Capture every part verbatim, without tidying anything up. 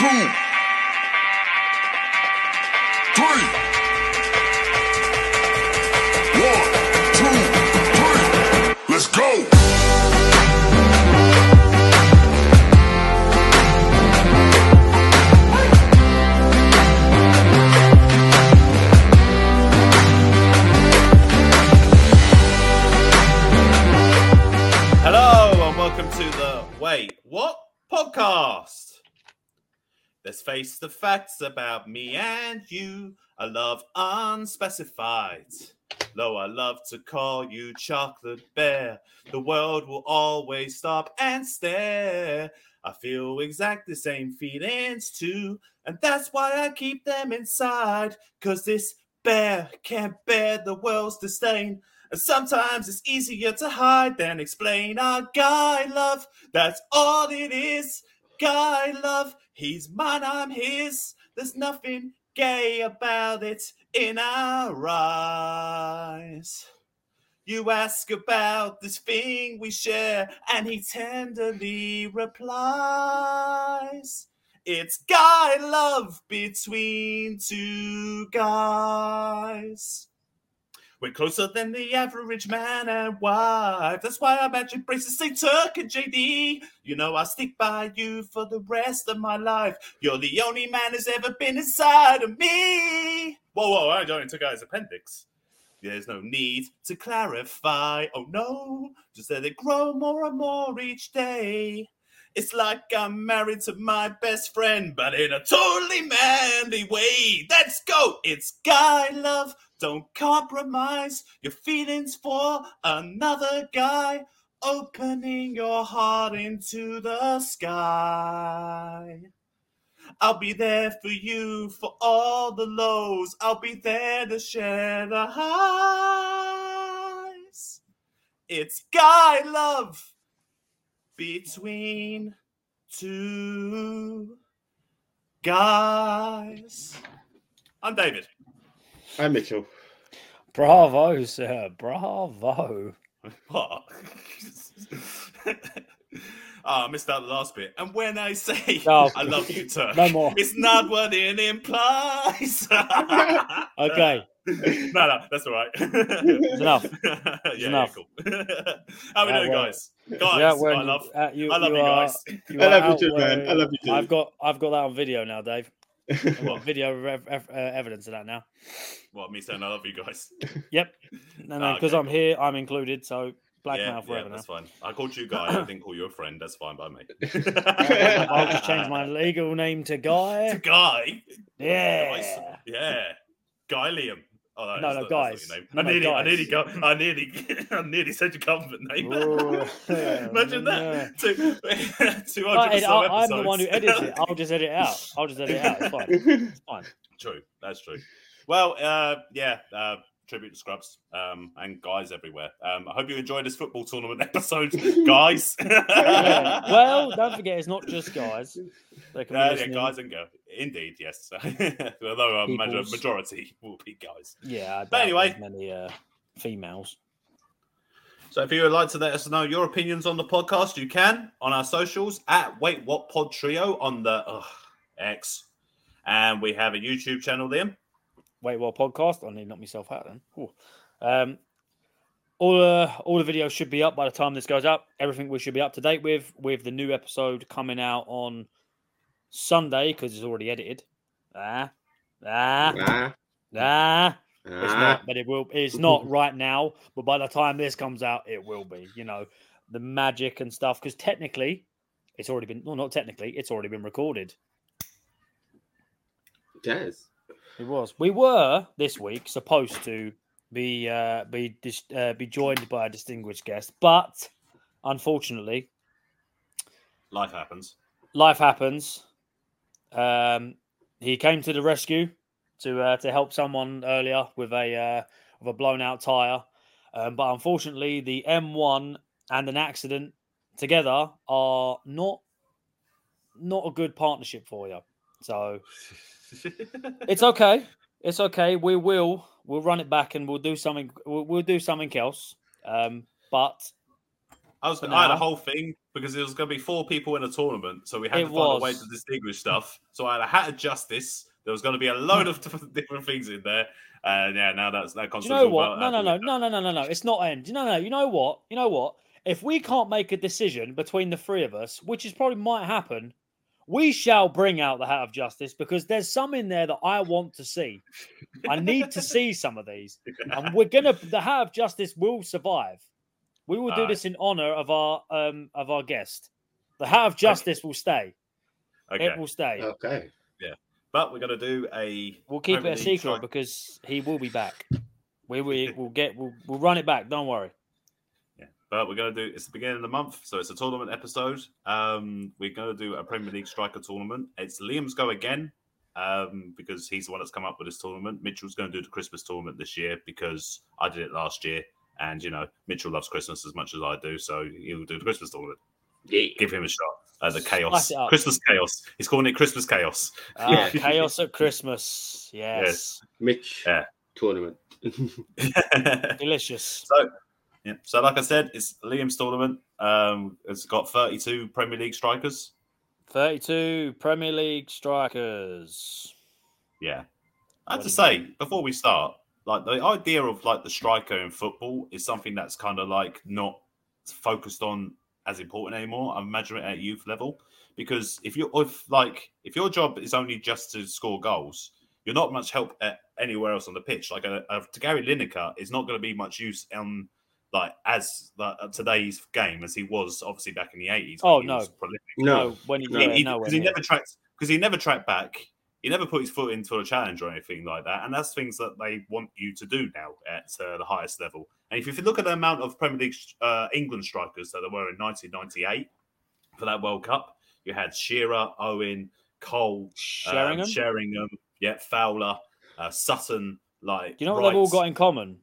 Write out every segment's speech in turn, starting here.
two, three. One, two, three. Let's go. Hello and welcome to the Wait What podcast. Let's face the facts about me and you. I love unspecified. Though I love to call you Chocolate Bear, the world will always stop and stare. I feel exactly the same feelings too, and that's why I keep them inside. Cause this bear can't bear the world's disdain. And sometimes it's easier to hide than explain. Our guy love, that's all it is. Guy love, he's mine, I'm his. There's nothing gay about it in our eyes. You ask about this thing we share, and he tenderly replies. It's guy love between two guys. We're closer than the average man and wife. That's why our magic braces say Turk and J D. You know I'll stick by you for the rest of my life. You're the only man who's ever been inside of me. Whoa, whoa, I only took out his appendix. There's no need to clarify. Oh no, just let it grow more and more each day. It's like I'm married to my best friend, but in a totally manly way. Let's go. It's guy love. Don't compromise your feelings for another guy. Opening your heart into the sky. I'll be there for you for all the lows. I'll be there to share the highs. It's guy love between two guys. I'm David. I'm Mitchell. Bravo, sir. Bravo. What? Oh, I missed out the last bit. And when I say Oh, I love you, Turk, no more. It's not what it implies. Okay. No, no, that's all right. It's enough. yeah, It's yeah, enough. cool. How we Yeah, doing, well, guys? Guys, Yeah, when I love, uh, you, I love you, are, guys. you I are love you out too, man. where- I love you too. I've got, I've got that on video now, Dave. I've What? got video rev- ev- uh, evidence of that now. What, me saying I love you guys? Yep. No, no, Ah, because okay, I'm cool. here, I'm included. So blackmail Yeah, forever yeah, that's now. fine. I called you Guy. I didn't call you a friend. That's fine by me. I'll just change my legal name to To Guy. Guy? Yeah. Yeah. Guy Liam. Oh, no, No, that's no, not, guys. That's not your name. No, I no, nearly, I guys. nearly go. I nearly, I nearly said your government name. Ooh, yeah, Imagine no. that. Two, two I, hundred ed- or so I, I'm the one who episodes. edits it. I'll just edit it out. I'll just edit it out. It's fine. It's fine. True. That's true. Well, uh, yeah. Uh, tribute to Scrubs um, and guys everywhere. Um, I hope you enjoyed this football tournament episode, guys. Yeah. Well, don't forget, it's not just guys. They can be Uh, yeah, listening. guys and girls. Indeed, yes. Although a major- Peoples. majority will be guys. Yeah, I But doubt anyway. there's many uh, females. So if you would like to let us know your opinions on the podcast, you can on our socials at Wait What Pod Trio on the ugh, X. And we have a YouTube channel there. Wait, what podcast? I need to knock myself out then. Ooh. Um, all uh, all the videos should be up by the time this goes up. Everything we should be up to date with, with the new episode coming out on Sunday because it's already edited. Ah, ah, Ah, ah. It's ah. not, but it will. It's not right now, but by the time this comes out, it will be. You know, the magic and stuff. Because technically, it's already been. Well, not technically, it's already been recorded. Yes. It was. We were this week supposed to be uh, be dis- uh, be joined by a distinguished guest, but unfortunately, Life happens. life happens. Um, he came to the rescue to uh, to help someone earlier with a uh, with a blown out tire, um, but unfortunately, the M one and an accident together are not not a good partnership for you. So it's okay. It's okay. We will we'll run it back and we'll do something. We'll, we'll do something else. Um, but I was. For I had a now. whole thing because there was going to be four people in a tournament, so we had It to find a way was. to distinguish stuff. So I had a hat of justice. There was going to be a load of different things in there, and yeah, now that's that Do concept. you know what? No, no, no, no, no, no, no, no. It's not end. No, no, you know what? You know what? If we can't make a decision between the three of us, which is probably might happen, we shall bring out the hat of justice because there's some in there that I want to see. I need to see some of these, and we're gonna. The hat of justice will survive. We will do All this in honor of our um of our guest. The hat of justice okay. will stay. Okay. It will stay. Okay. Yeah, but we're gonna do a. We'll keep Premier it a League secret tri- because he will be back. We we will get. We'll, we'll run it back. Don't worry. Yeah, but we're gonna do. It's the beginning of the month, so it's a tournament episode. Um, we're gonna do a Premier League striker tournament. It's Liam's go again. Um, because he's the one that's come up with this tournament. Mitchell's going to do the Christmas tournament this year because I did it last year. And, you know, Mitchell loves Christmas as much as I do, so he'll do the Christmas tournament. Yeah. Give him a shot at the chaos. Spice it up. Christmas chaos. He's calling it Christmas chaos. Ah, chaos at Christmas. Yes. Yes. Mitch Yeah. tournament. Delicious. So, yeah. So, like I said, it's Liam's tournament. Um, it's got thirty-two Premier League strikers. thirty-two Premier League strikers. Yeah. I have What to is say, before we start, like the idea of like the striker in football is something that's kind of like not focused on as important anymore. I imagine it at youth level, because if you're if like if your job is only just to score goals, you're not much help at anywhere else on the pitch. Like a, a, to Gary Lineker is not going to be much use on like as like, today's game as he was obviously back in the eighties. Oh he no, was prolific. no, when he, He- yeah, he- nowhere because he, near. never tracked because he never tracked back. He never put his foot into a challenge or anything like that, and that's things that they want you to do now at uh, the highest level. And if you look at the amount of Premier League uh, England strikers that there were in nineteen ninety-eight for that World Cup, you had Shearer, Owen, Cole, Sheringham. um, Sheringham, yeah, Fowler, uh, Sutton. Like, Do you know what Wright. they've all got in common?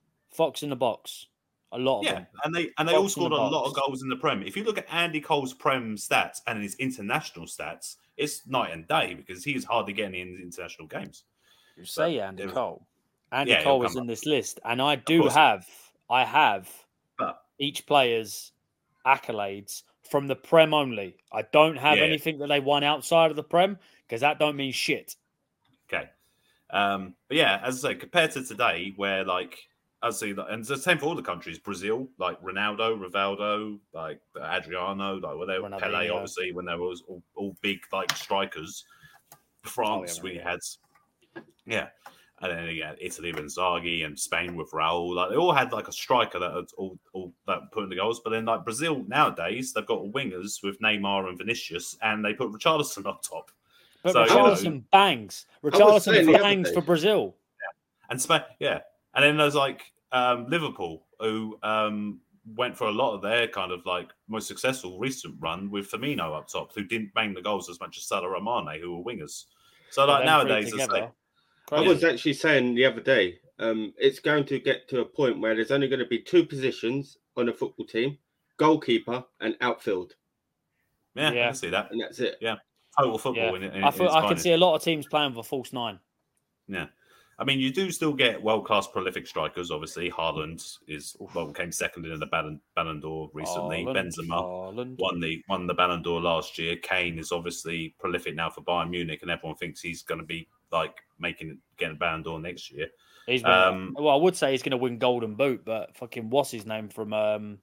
Fox in the box. A lot of Yeah, them. and they and they Fox all in scored the a lot box. of goals in the Prem. If you look at Andy Cole's Prem stats and his international stats, it's night and day because he's hardly getting in international games. You say But Andy it- Cole. Andy Yeah, he'll Cole is come in up. this list, and I do course. have, I have But each player's accolades from the Prem only. I don't have Yeah. anything that they won outside of the Prem because that don't mean shit. okay, um, but yeah, as I say, compared to today, where like I see, that, and it's the same for all the countries. Brazil, like Ronaldo, Rivaldo, like Adriano, like when they were Pele, Ronaldinho. obviously when they were all, all big like strikers. France, we Ronaldinho. had, yeah, and then again Italy with Inzaghi and Spain with Raul. Like they all had like a striker that had all, all that put in the goals. But then like Brazil nowadays, they've got wingers with Neymar and Vinicius, and they put Richarlison on top. But So, you Richarlison know- bangs. saying Richarlison the other bangs day- for Brazil. And Spain, yeah. And then there's like um, Liverpool, who um, went for a lot of their kind of like most successful recent run with Firmino up top, who didn't bang the goals as much as Salah or Mane, who were wingers. So But like them three nowadays, it's together, like, I crazy. was actually saying the other day, um, it's going to get to a point where there's only going to be two positions on a football team: goalkeeper and outfield, yeah, I Yeah. can see that. and that's it. Total football Yeah. in, in, I, in feel, its I can finest. see a lot of teams playing with a false nine. Yeah. I mean, you do still get world-class prolific strikers, obviously. Haaland is, well, came second in the Ballon, Ballon d'Or recently. Haaland, Benzema Haaland. won the won the Ballon d'Or last year. Kane is obviously prolific now for Bayern Munich, and everyone thinks he's going to be like making getting a Ballon d'Or next year. He's gonna, Um, well, I would say he's going to win Golden Boot, but fucking what's his name from? Um,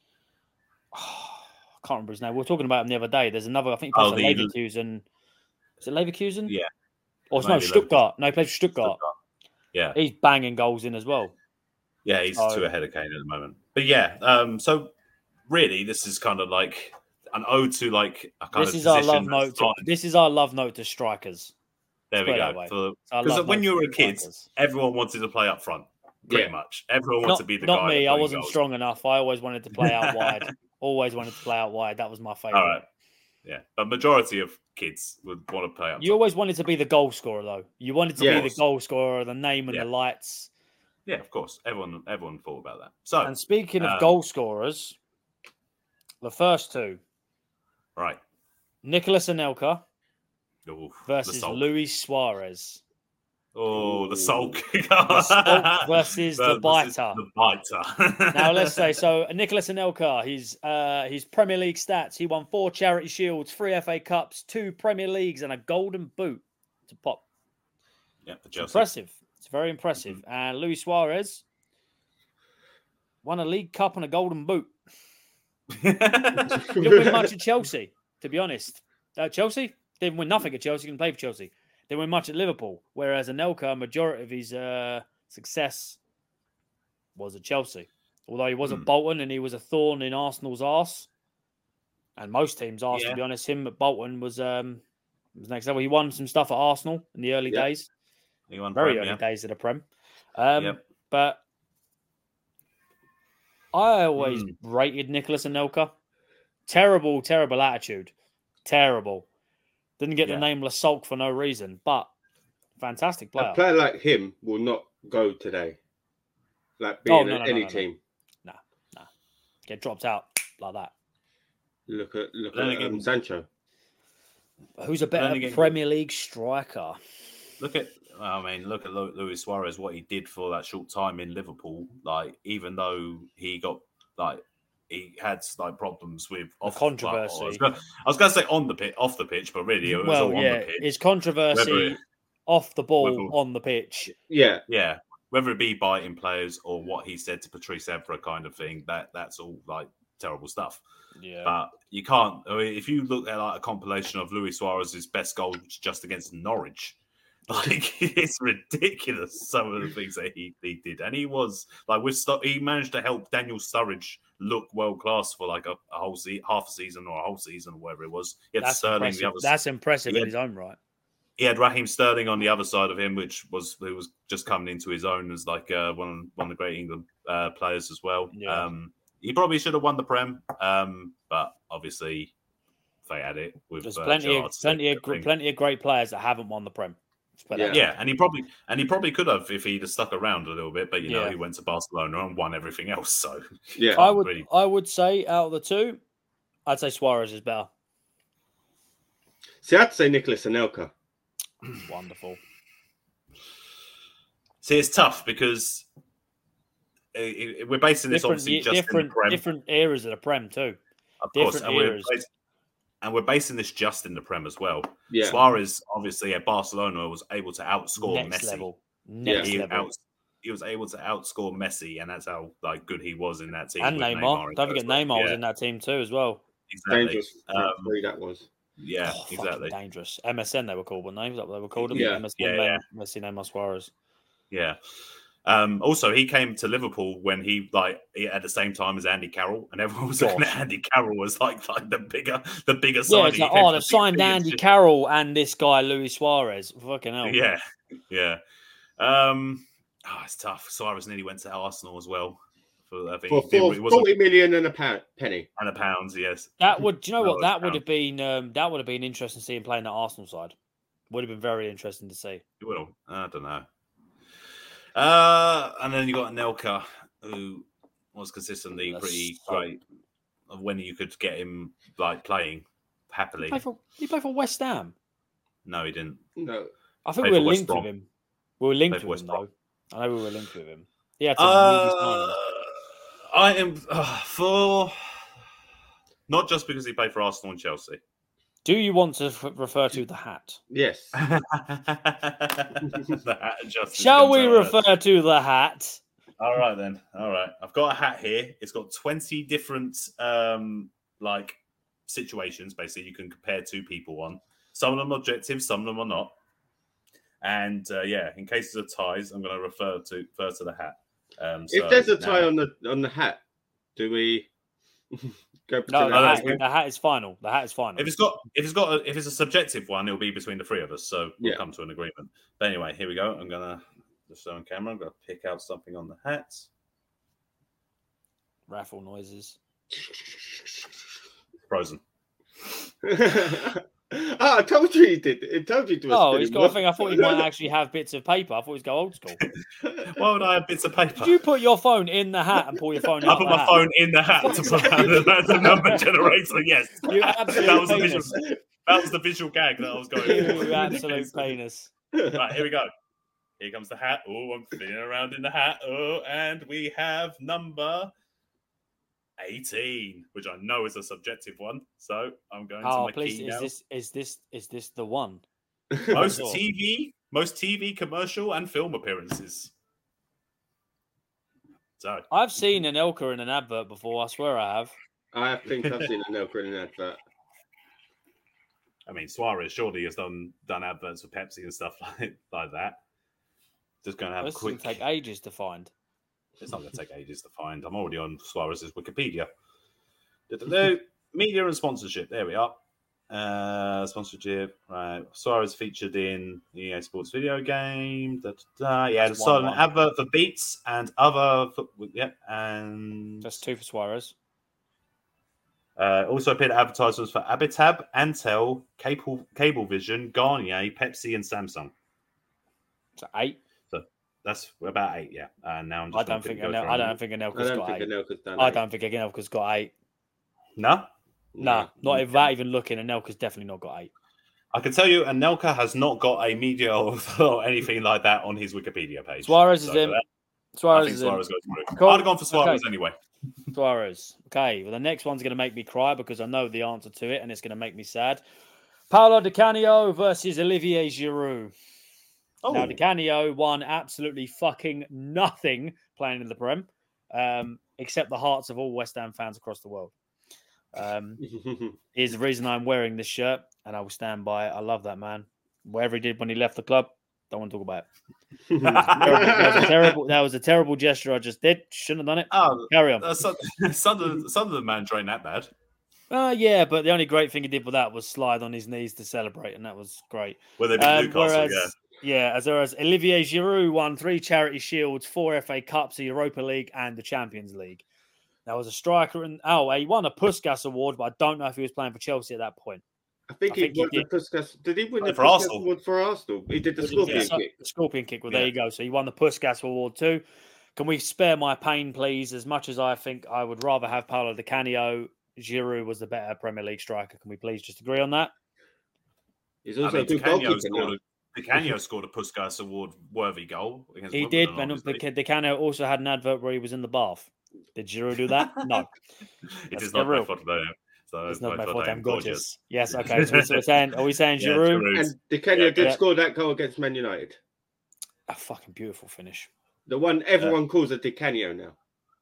I can't remember his name. We were talking about him the other day. There's another. I think he Oh, plays for the- Leverkusen. Is it Leverkusen? Yeah. Or it's no Maybe Stuttgart. No, he plays for Stuttgart. Stuttgart. Yeah, He's banging goals in as well. yeah, he's So- two ahead of Kane at the moment. But yeah, um, so really, this is kind of like an ode to like a kind This of is our position love note. that's To, on- this is our love note to strikers. There we put it that go. way. For- It's our Because love when note you were to a kid, strikers. everyone wanted to play up front. Pretty Yeah. much, everyone wanted Not, to be the not guy. me. that I put in wasn't goals. strong enough. I always wanted to play out wide. Always wanted to play out wide. That was my favorite. All right. Yeah, but majority of kids would want to play up. You top. always wanted to be the goal scorer, though. You wanted to Yeah. be the goal scorer, the name and Yeah. the lights. Yeah, of course. Everyone, everyone thought about that. So, And speaking of um, goal scorers, the first two, right. Nicolas Anelka Oof, versus the Luis Suarez. Oh, the sulk. The sulk versus the biter. The biter. Now let's say so. Nicholas Anelka, his uh, his Premier League stats: he won four Charity Shields, three F A Cups, two Premier Leagues, and a Golden Boot to pop. Yeah, for It's Chelsea. impressive. It's very impressive. Mm-hmm. And Luis Suarez won a League Cup and a Golden Boot. Didn't win much at Chelsea, to be honest. Uh, Chelsea didn't win nothing at Chelsea. Didn't play for Chelsea. Didn't win much at Liverpool. Whereas Anelka, a majority of his uh, success was at Chelsea. Although he was Hmm. at Bolton and he was a thorn in Arsenal's arse, and most teams' arse, Yeah. to be honest. Him at Bolton was um was next level. He won some stuff at Arsenal in the early Yeah. days, He won very Prem, early yeah. days of the Prem. Um, Yep. But I always Hmm. rated Nicholas Anelka. Terrible, terrible attitude. Terrible. Didn't get Yeah. the name Lassalk for no reason, but fantastic player. A player like him will not go today. Like being Oh, no, at no, no, any no, no. team. Get dropped out like that. Look at look Then at again- um, Sancho. Who's a Then better again- Premier League striker? Look at, I mean, look at Lu- Luis Suarez, what he did for that short time in Liverpool. Like, even though he got, like, he had, like, problems with... The off, controversy. Like, I was gonna- I was going to say on the pitch, off the pitch, but really it was Well, all on yeah, the pitch. it's controversy Whether it- off the ball whether- on the pitch. Yeah, Yeah, whether it be biting players or what he said to Patrice Evra kind of thing, that that's all, like, terrible stuff. Yeah. But you can't. I mean, if you look at like a compilation of Luis Suarez's best goals just against Norwich, like it's ridiculous. Some of the things that he, he did, and he was like with Stu- he managed to help Daniel Sturridge look world class for like a, a whole se- half a season or a whole season or whatever it was. He had That's Sterling impressive. the other. That's impressive Yeah. in his own right. He had Raheem Sterling on the other side of him, which was who was just coming into his own as like uh, one one of the great England uh, players as well. Yeah. Um, he probably should have won the Prem, um, but obviously they had it with There's uh, plenty, Gerrard of, to plenty, take of, the gr- thing. plenty of great players that haven't won the Prem. Let's put that Yeah. Yeah, and he probably and he probably could have if he'd have stuck around a little bit, but you know Yeah. he went to Barcelona and won everything else. So yeah. I would, really- I would say out of the two, I'd say Suarez is better. See, I'd say Nicholas Anelka. Wonderful. see, it's tough because uh, uh, we're basing this Different, obviously ye- just in different, the Prem. different eras of the Prem too. Of course, Different and we're, eras. bas- and we're basing this just in the Prem as well. Yeah, Suarez, obviously, at Barcelona was able to outscore Next Messi. level. Next He, level. out, he was able to outscore Messi, and that's how like good he was in that team. And with Neymar. in Don't there forget as well. Neymar was Yeah, in that team too as well. exactly. dangerous. Um, three that was. Yeah, Oh, fucking exactly. dangerous. M S N they were called, weren't they? Is that what they were called? Yeah. M S N, Yeah, men, yeah. Messi, Neymar, Suarez. Yeah. Um, also, he came to Liverpool when he like he, at the same time as Andy Carroll, and everyone was looking Gosh. at Andy Carroll as like like the bigger the bigger Yeah, signing. it's like, He came oh, to they've the signed big Andy shit. Carroll and this guy, Luis Suarez. Fucking hell. Yeah, yeah. Um, oh, it's tough. Suarez nearly went to Arsenal as well. For, I think For it, four, it wasn't forty million and a pound, penny. and a pounds. Yes, That would, do you know No, what? That it's would down. have been, um, that would have been interesting to see him playing that Arsenal side. Would have been very interesting to see. it will. I don't know. Uh, and then you got Anelka, who was consistently That's pretty so- great. Of when you could get him like playing happily. He played for, he played for West Ham. No, he didn't. No, I think Played we for were West linked Brom. with him. We were linked Played for with West him Brom. though. I know we were linked with him. He had some Uh, uh, I am uh, for not just because he played for Arsenal and Chelsea. Do you want to f- refer to the hat? yes. The hat adjustment Shall comes we out there. refer to the hat? All right then. All right. I've got a hat here. It's got twenty different um like situations. Basically, you can compare two people on. Some of them are objective, some of them are not. And uh, yeah, in cases of ties, I'm going to refer to refer to the hat. Um, If so there's a tie now- on the on the hat, do we go? No, to the the hat, no, the hat is final. The hat is final. If it's got, if it's got, a, if it's a subjective one, it'll be between the three of us. So we'll Yeah. come to an agreement. But anyway, here we go. I'm gonna just show on camera. I'm gonna pick out something on the hat. Raffle noises. Frozen. Ah, I told you he did. I told you to. Oh, he's got a thing. I thought he might actually have bits of paper. I thought he was go old school. Why would I have bits of paper? Did you put your phone in the hat and pull your phone I out? put the my hat? phone in the hat to put out the, the number generator. Yes, You absolute that was the penis. visual. That was the visual gag that I was going. You for. absolute penis. Right, here we go. Here comes the hat. Oh, I'm feeling around in the hat. Oh, and we have number eighteen, which I know is a subjective one. So I'm going to Oh, my please! key Is now. this is this is this the one? Most Sure. T V, most T V commercial and film appearances. So I've seen Anelka in an advert before. I swear I have. I think I've seen an Elker in an advert. I mean, Suarez surely has done done adverts for Pepsi and stuff like, like that. Just going to have This a is going quick. to take ages to find. It's not going to take ages to find. I'm already on Suarez's Wikipedia. Da-da-da. Media and sponsorship. There we are. Uh, sponsorship. Right. Suarez featured in E A Sports video game. Da-da-da. Yeah, That's the started one an one. advert for Beats and other. For, yeah, and That's two for Suarez. uh, also appeared advertisements for Abitab, Antel, Cable, Cablevision, Garnier, Pepsi, and Samsung. So eight. That's about eight, yeah. And now I'm just I don't gonna think quickly go Anel- through I them. don't think I Anelka's don't got think eight. Anelka's done I eight. don't think Anelka's got eight. No, Nah, not if that even looking. Anelka's definitely not got eight. I can tell you, Anelka has not got a media or, or anything like that on his Wikipedia page. Suarez is So for in. that, I Suarez think is in. Suarez goes through. Cool. I'd have gone for Suarez Okay. anyway. Suarez. Okay, well, the next one's going to make me cry because I know the answer to it and it's going to make me sad. Paolo Di Canio versus Olivier Giroud. Oh, Now, Di Canio won absolutely fucking nothing playing in the Prem, um, except the hearts of all West Ham fans across the world. Um, here's the reason I'm wearing this shirt, and I will stand by it. I love that man. Whatever he did when he left the club, don't want to talk about it. That was a terrible, that was a terrible gesture I just did. Shouldn't have done it. oh Carry on. uh, Sunderland, Sunderland manager ain't that bad. Uh, yeah, but the only great thing he did with that was slide on his knees to celebrate, and that was great. Well, they beat Um, Newcastle, whereas, yeah. yeah, as whereas Olivier Giroud won three Charity Shields, four F A Cups, the Europa League, and the Champions League. Now, was a striker, and oh, he won a Puskas Award, but I don't know if he was playing for Chelsea at that point. I think I he think he won the did. Puskas. Did he win Oh, the for Puskas Arsenal. Award for Arsenal? He did the Was it- scorpion yeah, so- kick. Scorpion kick. Well, there Yeah. you go. So he won the Puskas Award too. Can we spare my pain, please? As much as I think I would rather have Paolo Di Canio, Giroud was the better Premier League striker. Can we please just agree on that? He's I also mean, a good Di Canio goalkeeper scored now. a, Di Canio scored a Puskas Award worthy goal against He Wimbledon, did, and obviously. Di Canio also had an advert where he was in the bath. Did Giroud do that? No. It Let's is get not my real. fault today. So It's not my my fault fault. I I'm am gorgeous. Yes. Okay. So we're saying, are we saying Yeah, Giroud? Giroud. And Di Canio Yeah, did yeah. score that goal against Man United. A fucking beautiful finish. The one everyone calls a Di Canio now.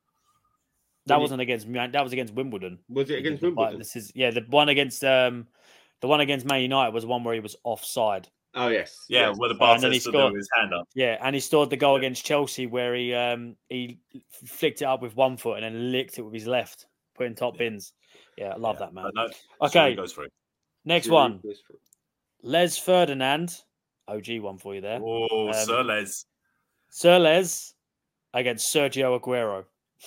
That When he- wasn't against Man- that was against Wimbledon. Was it He against did the- but Wimbledon? This is yeah, the one against um, the one against Man United was one where he was offside. Oh, yes. Yeah, yes. where the Uh, bar and then he stood there scored. with his hand up. Yeah, and he scored the goal Yeah. against Chelsea where he um he flicked it up with one foot and then licked it with his left, putting top Yeah. bins. Yeah, I love Yeah, that man. but no, Okay, Giroud goes through. next Giroud one, goes for it. Les Ferdinand, O G one for you there. Oh, Um, Sir Les. Sir Les against Sergio Aguero.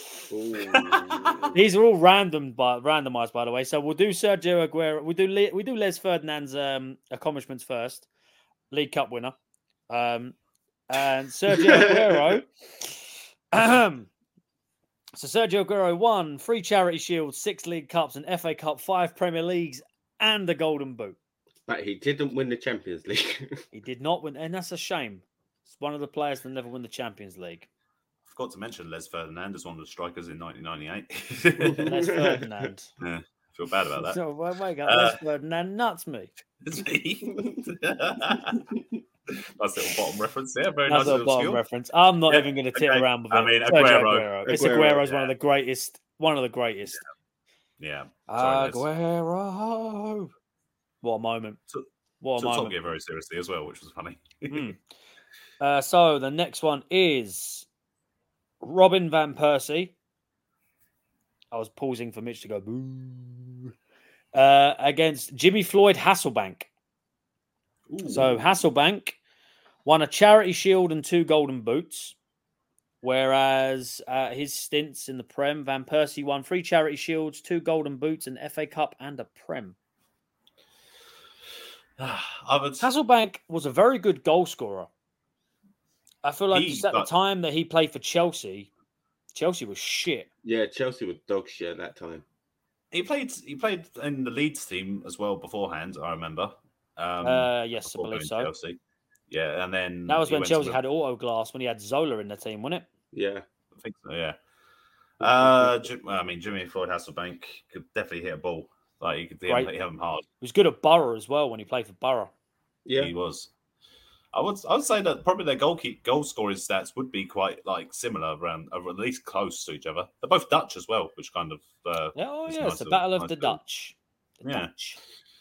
Ooh. These are all random, by, randomized, by the way. So we'll do Sergio Aguero. We do Le- we do Les Ferdinand's um, accomplishments first. League Cup winner, um, and Sergio Aguero. Ahem. So Sergio Aguero won three Charity Shields, six League Cups, an F A Cup, five Premier Leagues, and the Golden Boot. But he didn't win the Champions League. He did not win, and that's a shame. It's one of the players that never won the Champions League. I forgot to mention Les Ferdinand as one of the strikers in nineteen ninety-eight. Les Ferdinand. Yeah, I feel bad about that. So wait, wait, Uh, Les Ferdinand nuts me. It's me. Nice little bottom reference there. Very That's nice a little bottom skill. reference. I'm not Yeah, even going to tit okay. around with it. I mean, Sergio Aguero. It's Aguero, Aguero's one yeah. of the greatest. One of the greatest. Yeah. Sorry, Les. Aguero. What a moment. Took- What a Took Top moment. Gear very seriously as well, which was funny. Mm. Uh, so the next one is Robin Van Persie. I was pausing for Mitch to go boo. Uh, against Jimmy Floyd Hasselbank. So Hasselbank won a Charity Shield and two Golden Boots, whereas uh, his stints in the Prem, Van Persie won three Charity Shields, two Golden Boots, an F A Cup, and a Prem. I would, Hasselbank was a very good goal scorer. I feel like He- just at but- the time that he played for Chelsea, Chelsea was shit. Yeah, Chelsea were dog shit at that time. he played. He played in the Leeds team as well beforehand. I remember. Um, Uh, yes, I before believe going to so. Chelsea. Yeah, and then That was he when went to Chelsea the- had auto glass when he had Zola in the team, wasn't it? Yeah. I think so. Yeah. Uh, Jim, well, I mean, Jimmy Floyd Hasselbank could definitely hit a ball. Like he could hit him, Great. hit him hard. He was good at Borough as well when he played for Borough. Yeah. He was. I would I would say that probably their goal keep, goal scoring stats would be quite like similar around, or at least close to each other. They're both Dutch as well, which kind of uh, Yeah, oh is yeah, nice it's the little- Battle of nice the little- Dutch. The Yeah. Dutch.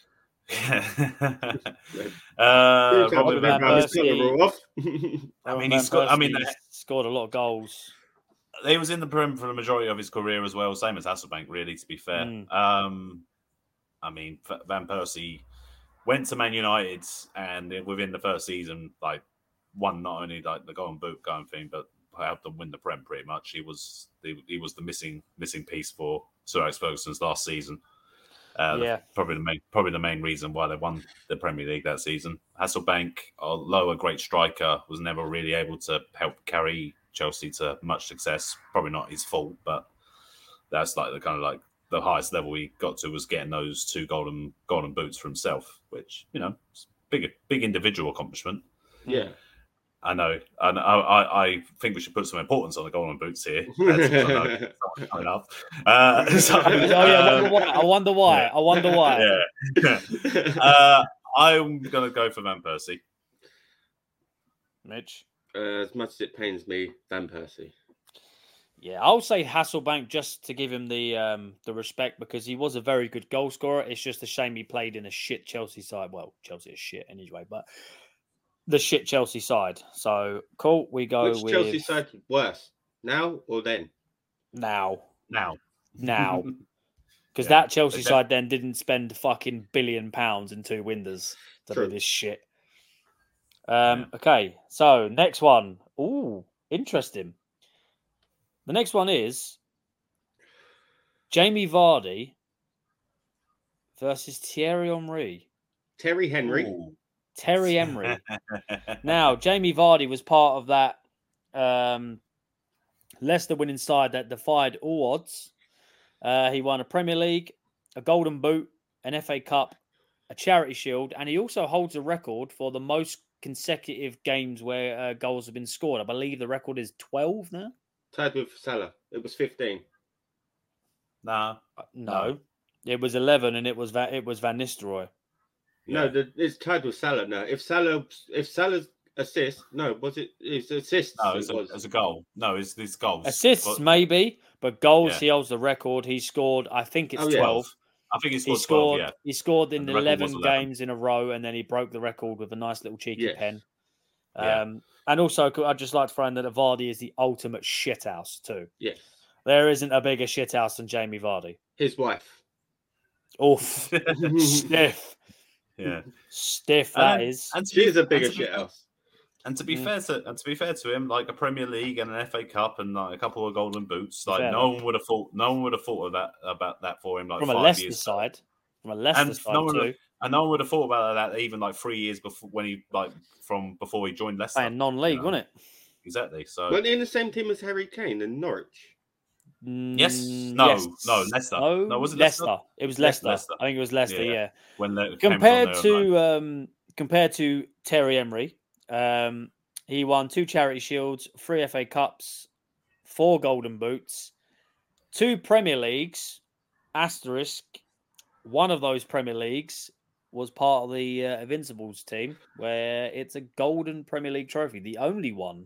uh, Proves how Robin Van Van Van Persie Persie- colour roll off. I mean, Van he scored- I mean, Persie they- scored a lot of goals. He was in the Prem for the majority of his career as well, same as Hasselbank, really, to be fair. Mm. Um, I mean, F- Van Persie went to Man United and within the first season, like, won not only like the Golden Boot kind of thing, but helped them win the Prem pretty much. He was he, he was the missing missing piece for Sir Alex Ferguson's last season. Uh, the- Yeah. probably the main probably the main reason why they won the Premier League that season. Hasselbank, although a great striker, was never really able to help carry Chelsea to much success. Probably not his fault, but that's like the kind of like the highest level he got to was getting those two golden golden boots for himself, which, you know, it's big big individual accomplishment. Yeah. I know, and I, I, I think we should put some importance on the golden boots here. That's I know someone's coming up. Uh, so, Oh yeah, I um, wonder why. I wonder why. yeah. I wonder why. yeah. uh, I'm gonna go for Van Persie. Mitch. Uh, as much as it pains me, Van Persie. Yeah, I'll say Hasselbank just to give him the um, the respect because he was a very good goal scorer. It's just a shame he played in a shit Chelsea side. Well, Chelsea is shit anyway, but the shit Chelsea side. So cool. We go Which with Chelsea side worse, now or then? now, Now, now, because Yeah, that Chelsea they- side then didn't spend fucking billion pounds in two windows to True. do this shit. Um. Yeah. Okay. So next one. Ooh, interesting. The next one is Jamie Vardy versus Thierry Henry. Terry Henry. Ooh. Terry Henry. Now, Jamie Vardy was part of that um, Leicester winning side that defied all odds. Uh, he won a Premier League, a Golden Boot, an F A Cup, a Charity Shield, and he also holds a record for the most consecutive games where uh, goals have been scored. I believe the record is twelve now. Tied with Salah. It was fifteen. nah, Uh, No, it was eleven, and it was Va- it was Van Nistelrooy. No, yeah. the, it's tied with Salah now. If Salah, if Salah's assist, no, was it? It's assists. no, it it's a, was. it's a goal. No, it's it's goals. Assists But- maybe, but goals Yeah. he holds the record. He scored, I think it's Oh, yeah. twelve. I think he He scored, scored. twelve. Yeah, He scored in And the record eleven was eleven. games in a row, and then he broke the record with a nice little cheeky Yes. pen. Yeah. Um, and also, I'd just like to throw in that Vardy is the ultimate shithouse too. Yes, There isn't a bigger shithouse than Jamie Vardy. his wife. Oof, stiff, yeah. stiff. That And- is. And to She's be- a bigger and to be- shit house. And to be Mm. fair to and to be fair to him, like a Premier League and an F A Cup and like a couple of Golden Boots, like Fair no enough. one would have thought, no one would have thought of that about that for him. Like From a five Leicester years ago. side, from a Leicester And side no one, too, would, and no one would have thought about that even like three years before when he like from before he joined Leicester. playing non-league, you know. wasn't it? Exactly. So Weren't they in the same team as Harry Kane in Norwich? Yes. Mm, No. yes. No, Leicester. No, No, was it Leicester? Leicester? It was Yes, Leicester. Leicester. I think it was Leicester. Yeah. Yeah. when they Compared came from to um, compared to Terry Emery, um, he won two Charity Shields, three F A Cups, four Golden Boots, two Premier Leagues. Asterisk. One of those Premier Leagues was part of the uh, Invincibles team, where it's a Golden Premier League trophy, the only one.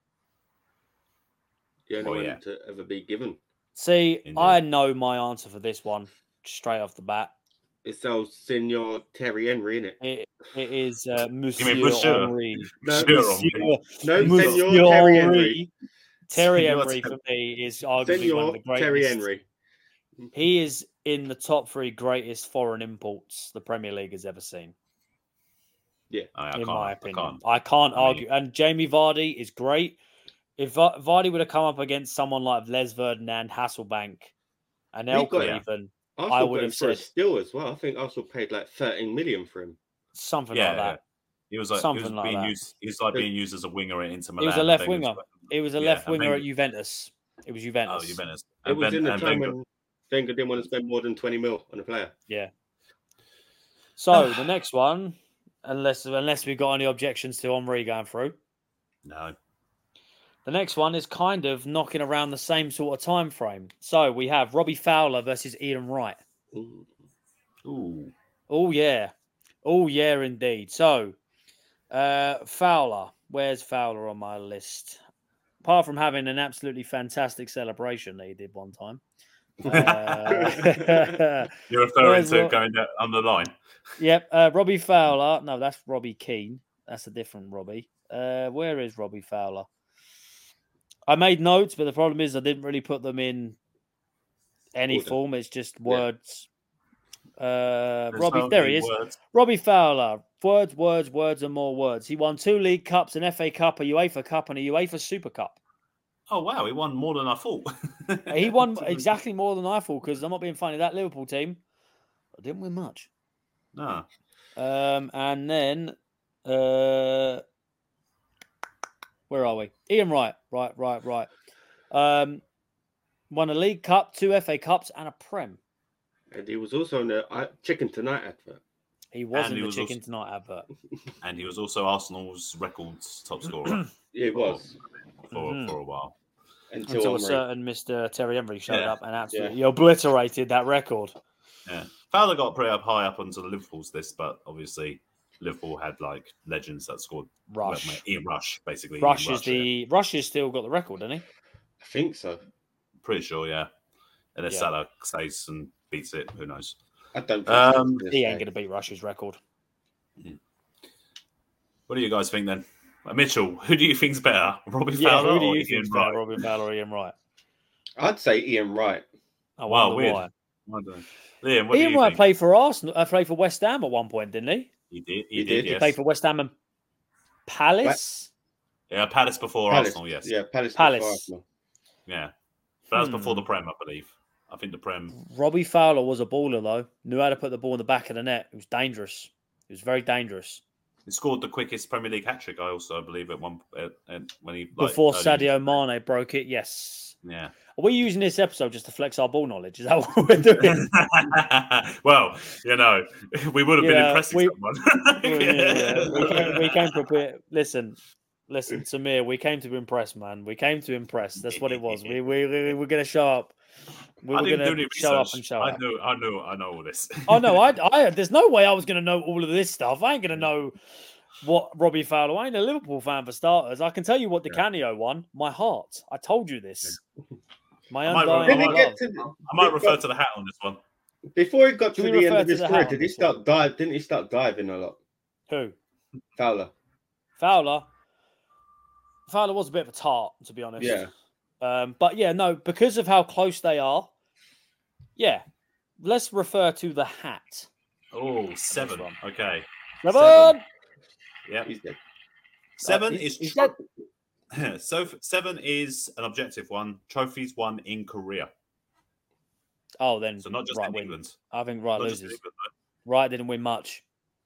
The only Well, one yeah. to ever be given. See, Indeed. I know my answer for this one straight off the bat. It's old Senor Terry Henry, innit? It, it is uh, Monsieur Monsieur? Henry. No, Sure, Monsieur, No, Monsieur Senor Terry Henry. Terry Senor Henry Ter- for me is arguably one of Senor the greatest. Terry Henry. He is in the top three greatest foreign imports the Premier League has ever seen, I, I in can't, my I opinion. can't. I can't I mean- argue. And Jamie Vardy is great. If Va- Vardy would have come up against someone like Les Ferdinand, Hasselbank, and We Elka got- even, Arsenal I got would him have for a said- steal as well. I think Arsenal paid like thirteen million for him. something Yeah, like that. He was like Something he was like being that. used. He's like being used as a winger at Inter Milan. was a and left Wenger's- winger. It was a Yeah, left and winger Wenger- at Juventus. It was Juventus. Oh, Juventus. It And was Ben- in the and time Wenger- when Wenger didn't want to spend more than twenty mil on a player. Yeah. So the next one, unless unless we've got any objections to Henri going through. No. The next one is kind of knocking around the same sort of time frame. So we have Robbie Fowler versus Ian Wright. Ooh. Ooh. Oh, yeah. Oh, yeah, indeed. So, uh, Fowler. Where's Fowler on my list? Apart from having an absolutely fantastic celebration that he did one time. Uh, You're referring where's to Ro- going down on the line. Yep. Uh, Robbie Fowler. No, that's Robbie Keane. That's a different Robbie. Uh, where is Robbie Fowler? I made notes, but the problem is I didn't really put them in any Order. form. It's just Yeah. words. Uh, There's Robbie, so there many he is. words. Robbie Fowler. Words, words, words, and more words. He won two League Cups, an F A Cup, a UEFA Cup, and a UEFA Super Cup. Oh, wow. He won more than I thought. He won exactly more than I thought, because I'm not being funny. That Liverpool team, I didn't win much. No. Um, and then, uh, where are we? Ian Wright. Right, right, right. Um, won a League Cup, two F A Cups, and a Prem. And he was also in the uh, Chicken Tonight advert. He was And in he the was Chicken also- Tonight advert. And he was also Arsenal's records top scorer Yeah, it was. for, Mhm. for a while. Until, Until a Henry. certain Mister Terry Henry showed Yeah. up and absolutely obliterated that record. Yeah. Fowler got pretty up high up onto the Liverpool's list, but obviously Liverpool had like legends that scored. Rush. Well, Ian Rush, basically. Rush Ian is the Rush has still got the record, doesn't he? I think so. Pretty sure, yeah. And if Yeah. Salah stays and beats it, who knows? I don't think Um, so. He ain't going to beat Rush's record. What do you guys think then? Uh, Mitchell, who do you think's better, Robbie Yeah, Fowler who do or you Ian think's Wright? better, Robbie Fowler or Ian Wright? I'd say Ian Wright. I Wow, wonder weird. why. I don't know. Liam, what Ian do you Wright think? played for Arsenal. Uh, played for West Ham at one point, didn't he? He did. He, He did. did. Yes. He played for West Ham and Palace. Yeah, Palace before Palace. Arsenal. Yes. Yeah, Palace. Palace. before Arsenal. Yeah. That was before Hmm. the Prem, I believe. I think the Prem. Robbie Fowler was a baller though. Knew how to put the ball in the back of the net. It was dangerous. It was very dangerous. He scored the quickest Premier League hat trick. I also believe at one at, at, when he like, Before early- Sadio Mane broke it, yes. Yeah. Are we using this episode just to flex our ball knowledge? Is that what we're doing? Well, you know, we would have been Yeah, impressing we- someone. Yeah, yeah. We came, we came prepared. Listen, listen, Samir. We came to impress, man. We came to impress. That's what it was. We we we were going to show up. We I were didn't do going any to show up research. and show I up. know, I know, I know all this. Oh no, I, I, there's no way I was going to know all of this stuff. I ain't going to know what Robbie Fowler. I ain't a Liverpool fan for starters. I can tell you what Di Canio won. My heart. I told you this. My I might undying Did he I love. get to the, I might refer to the hat on this one. before he got Do to we the end refer of to his the career? hat Did on he this start dive? Didn't he start diving a lot? Who? Fowler. Fowler. Fowler was a bit of a tart, to be honest. Yeah. Um, but yeah, no, because of how close they are. Yeah, let's refer to the hat. Oh, seven. one. Okay. Seven. Yeah. He's dead. Seven Uh, is is tro- so f- seven is an objective one. Trophies won in Korea. Oh, then So not just right in wins. England. I think right Not just in loses. England, Right didn't win much.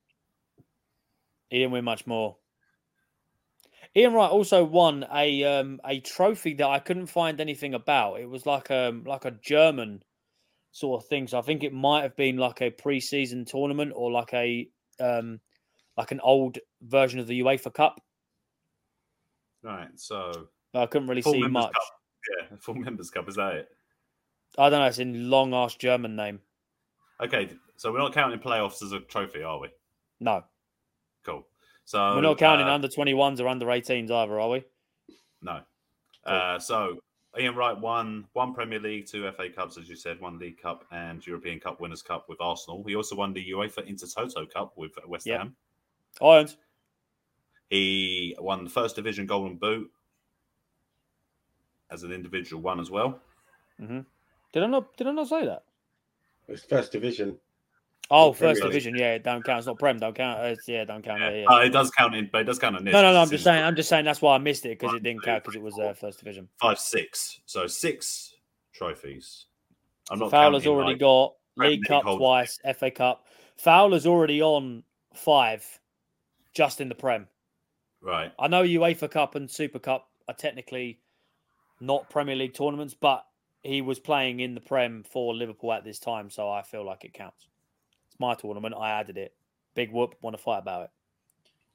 He didn't win much more. Ian Wright also won a um, a trophy that I couldn't find anything about. It was like um like a German sort of thing. So I think it might have been like a pre-season tournament or like a um like an old version of the UEFA Cup. though. Right. So I couldn't really Full see Members much. Cup. yeah, full members cup. Is that it? I don't know. It's in long ass German name. Okay. So we're not counting playoffs as a trophy, are we? No, Cool. So we're not counting uh, under twenty-ones or under eighteens either, are we? No. Uh, so Ian Wright won one Premier League, two F A Cups, as you said, one League Cup and European Cup Winners' Cup with Arsenal. He also won the UEFA Intertoto Cup with West Yep. Ham. Irons. He won the First Division Golden Boot as an individual one as well. Mm-hmm. Did I not? Did I not say that? It's first division. Oh, Not Premier first League. division. Yeah, it don't count. It's not Prem. Don't count. It's, yeah, don't count. Yeah, yeah. Uh, it does count in, but it does count in this. no, no, no. I'm It's just in saying. I'm just saying that's why I missed it because One, it didn't two, count because three, it was four. uh, first division. Five, six. So six trophies. I'm not Fowler's counting, already like, got Premier League League Cup holds. twice, F A Cup. Fowler's already on five, just in the Prem. Right. I know UEFA Cup and Super Cup are technically not Premier League tournaments, but he was playing in the Prem for Liverpool at this time, so I feel like it counts. It's my tournament. I added it. Big whoop. Want to fight about it?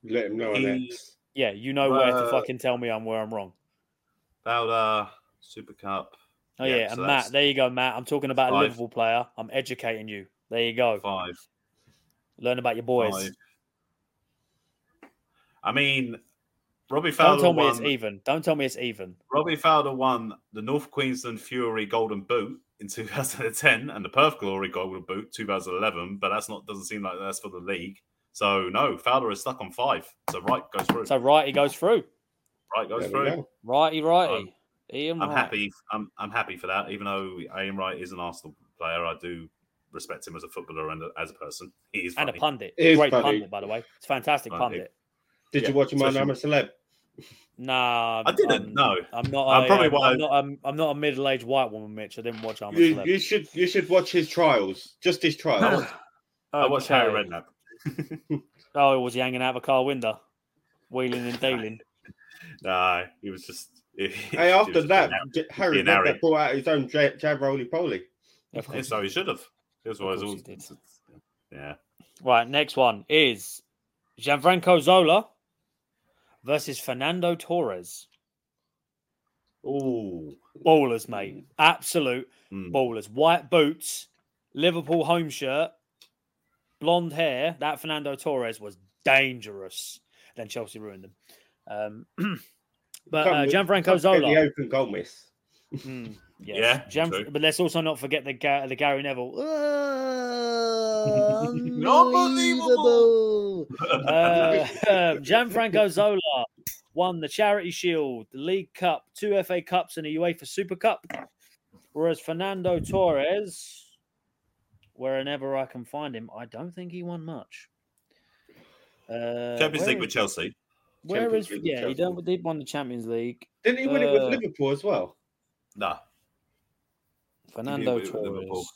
Let him know on He- X. Yeah, you know where to Uh, fucking tell me I'm where I'm wrong. Fowler, Super Cup. Oh yeah, yeah, so and that's Matt, there you go, Matt. I'm talking about a five. Liverpool player. I'm educating you. There you go. Five. Learn about your boys. Five. I mean, Robbie Fowler Don't tell me won. it's even. Don't tell me it's even. Robbie Fowler won the North Queensland Fury Golden Boot in two thousand ten and the Perth Glory Golden Boot two thousand eleven, but that's not doesn't seem like that's for the league. So no, Fowler is stuck on five. So right goes through. So righty goes through. right goes There we through. go. Righty, righty. Um, Ian I'm Wright. happy. I'm I'm happy for that. Even though Ian Wright is an Arsenal player, I do respect him as a footballer and as a person. He is And funny. a pundit. It is Great funny. pundit, by the way. It's a fantastic Funny. pundit. Did Yeah, you watch him on I'm a especially- Celeb? Nah, I didn't. I'm, no, I'm not. I'm a, probably um, why- I'm not. I'm, I'm not a middle-aged white woman, Mitch. I didn't watch. I'm a You, Celeb. you should you should watch his trials. Just his trials. I watched Harry Okay. Redknapp. Oh, was he hanging out of a car window, wheeling and dealing? Nah, he was just. He, Hey, he after was that, just J- Harry being Harry. Redknapp brought out his own jab, jab roly poly. Of Yeah, course. so he should have. That's Of what I was course always. he did. Yeah. Right, next one is Gianfranco Zola versus Fernando Torres. Oh. Ballers, mate. Absolute Mm. ballers. White boots, Liverpool home shirt, blonde hair. That Fernando Torres was dangerous. Then Chelsea ruined them. Um, but uh, Can't- Gianfranco can't forget Zola. the open goal miss. Mm, yes. Yeah, Gian- true. but let's also not forget the Ga- the Gary Neville. Unbelievable. uh, Gianfranco Zola won the Charity Shield, the League Cup, two F A Cups, and a UEFA Super Cup. Whereas Fernando Torres, wherever I can find him, I don't think he won much. Uh, Champions where League is- with Chelsea. Where Champions is League with yeah? He Chelsea. don't, did won the Champions League. Didn't he win it with Uh, Liverpool as well? Nah. Fernando with Liverpool. Torres.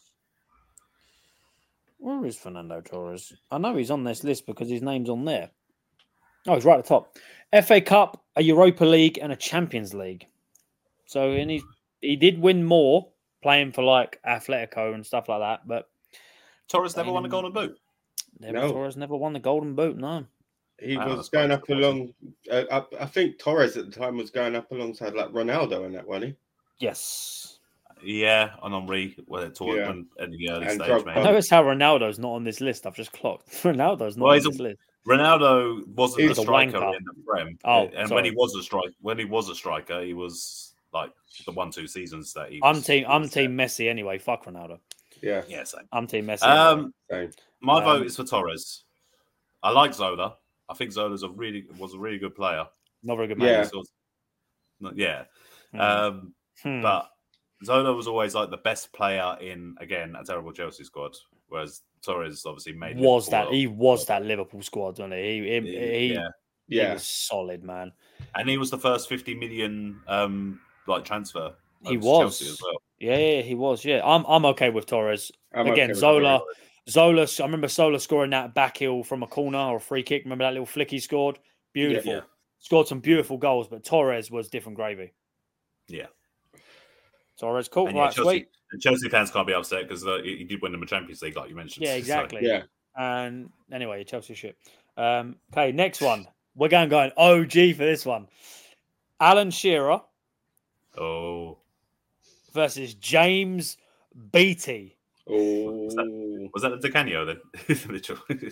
Where is Fernando Torres? I know he's on this list because his name's on there. Oh, he's right at the top. F A Cup, a Europa League, and a Champions League. So, and he he did win more playing for like Atletico and stuff like that, but Torres never won a Um, Golden Boot. never, No. Torres never won the Golden Boot. No, He Wow, was that's going quite up surprising. along. Uh, up, I think Torres at the time was going up alongside like Ronaldo in that one. He? yes. Yeah, and Henri when it toward Yeah. when in the early And stage, Drogba. man. Notice how Ronaldo's not on this list. I've just clocked. Ronaldo's not Well, on he's a- this list. Ronaldo wasn't He a was a striker wanker. in the Prem. Oh, and when sorry. he was a strike, when he was a striker, he was like the one two seasons that he. I'm was, team. he I'm was team Messi anyway. Fuck Ronaldo. Yeah. there. Yeah, same. I'm team Messi. anyway. Um, Same. my Um, vote is for Torres. I like Zola. I think Zola's a really was a really good player. Not very good Yeah. man. He's also- no, yeah. Hmm. Um, Hmm. but Zola was always like the best player in again a terrible Chelsea squad, whereas Torres obviously made was Liverpool that a- he was that Liverpool squad, wasn't he? He, he, he, yeah, he Yeah. was solid, man. and he was the first fifty million um like transfer. He of was. Chelsea as well. Yeah, yeah, he was. Yeah, I'm I'm okay with Torres. I'm Again, okay with Zola, Torres. Zola. I remember Zola scoring that back heel from a corner or a free kick. Remember that little flick he scored? Beautiful. Yeah. Scored some beautiful goals, but Torres was different gravy. Yeah, Torres, cool, and yeah, right, Chelsea, sweet. and Chelsea fans can't be upset because uh, he he did win the Champions League, like you mentioned. Yeah, So, exactly. Yeah. And anyway, Chelsea shit. Um, okay, next one. We're going going O G for this one. Alan Shearer oh, versus James Beattie. Oh. was that the Canio then? Mitchell?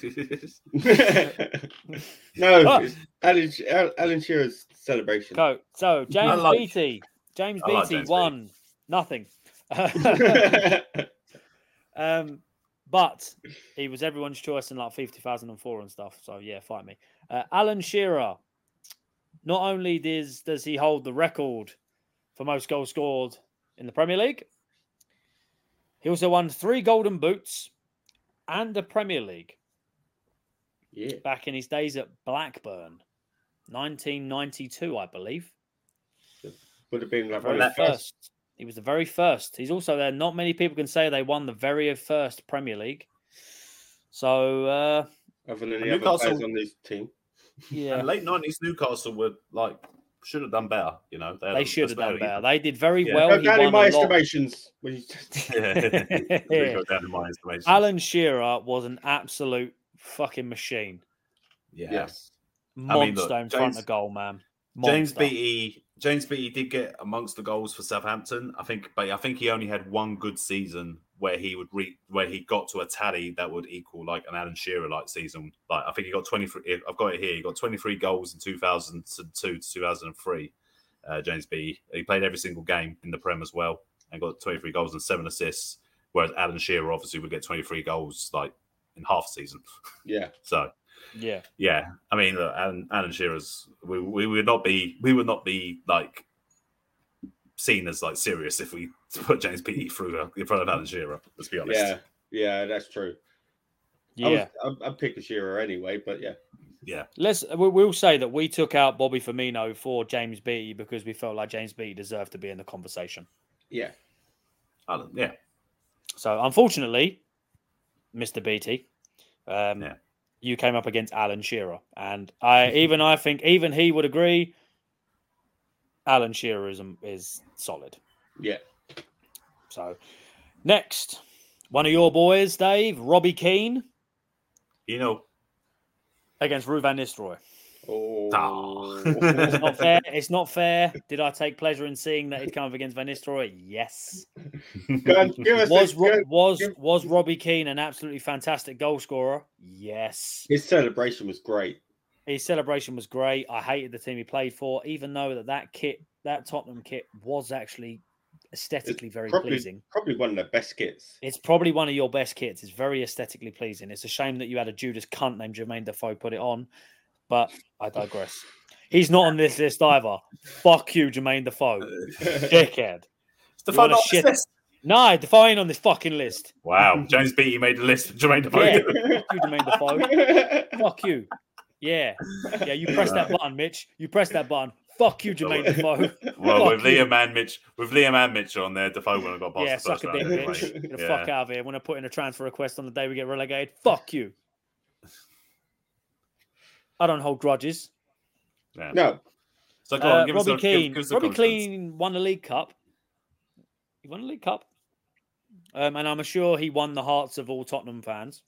no, Ah. it's Alan, Al- Alan Shearer's celebration. Go. So James like- Beattie. James I like Beattie James won nothing. um, but he was everyone's choice in like fifty thousand four and stuff. So yeah, fight me. Uh, Alan Shearer. Not only does does he hold the record for most goals scored in the Premier League, he also won three Golden Boots and a Premier League yeah. back in his days at Blackburn, nineteen ninety-two, I believe. Would have been like one Very of the first. first. He was the very first. He's also there. Not many people can say they won the very first Premier League. So uh, Other than the And other Newcastle- players on this team. yeah, And late nineties Newcastle were like should have done better. You know, had they a- should have that's done better. They did very Yeah. well. Go He down in won my a lot. estimations. when you- Yeah. They go down in my estimation. Alan Shearer was an absolute fucking machine. yeah. Yes. monster I mean, look, in front James- of goal, man. James Monster. Beattie, James Beattie did get amongst the goals for Southampton. I think, but I think he only had one good season where he would re, where he got to a tally that would equal like an Alan Shearer like season. Like I think he got twenty-three. I've got it here. He got twenty-three goals in two thousand two to two thousand three. Uh, James Beattie. He played every single game in the Prem as well and got twenty-three goals and seven assists. Whereas Alan Shearer obviously would get twenty-three goals like in half a season. Yeah. So. Yeah. Yeah, I mean, look, Alan, Alan Shearer's. We, we would not be. We would not be like seen as like serious if we put James Beattie through uh, in front of Alan Shearer. Let's be honest. Yeah. Yeah, that's true. Yeah. I was, I'd pick a Shearer anyway, but yeah. Yeah. Let's. we- We'll say that we took out Bobby Firmino for James Beattie because we felt like James Beattie deserved to be in the conversation. Yeah. Alan, yeah. So unfortunately, Mister Beattie, um, Yeah. you came up against Alan Shearer, and I even I think even he would agree. Alan Shearer is, is solid. Yeah. So next, one of your boys, Dave, Robbie Keane You know. against Ruud van Nistelrooy. Oh. It's not fair. It's not fair. Did I take pleasure in seeing that he'd come up against Van Nistelrooy? Yes. Go on, give us Was a- Ro- go- was give- was Robbie Keane an absolutely fantastic goal scorer? Yes. His celebration was great. His celebration was great. I hated the team he played for, even though that that kit, that Tottenham kit, was actually aesthetically very probably, pleasing. Probably one of the best kits. It's probably one of your best kits. It's very aesthetically pleasing. It's a shame that you had a Judas cunt named Jermaine Defoe put it on, but I digress. He's not on this list either. Fuck you, Jermaine Defoe. Dickhead. It's the You fun wanna of shit- this. No, Defoe ain't on this fucking list. Wow, James Beattie made the list. Jermaine Defoe. Yeah. Fuck you, Jermaine Defoe. Fuck you. Yeah. Yeah, you press that button, Mitch. You press that button. Fuck you, Jermaine Defoe. Well, Fuck with you. Liam and Mitch, with Liam and Mitch on there, Defoe wouldn't have got past Yeah, the suck first a round dick, anyway. bitch. Get the Yeah. fuck out of here. When I put in a transfer request on the day we get relegated, fuck you. I don't hold grudges. Yeah. No. So go on, Uh, give us Robbie a, give, Keane. give us a Robbie confidence. Keane won the League Cup. He won the League Cup. Um, and I'm sure he won the hearts of all Tottenham fans.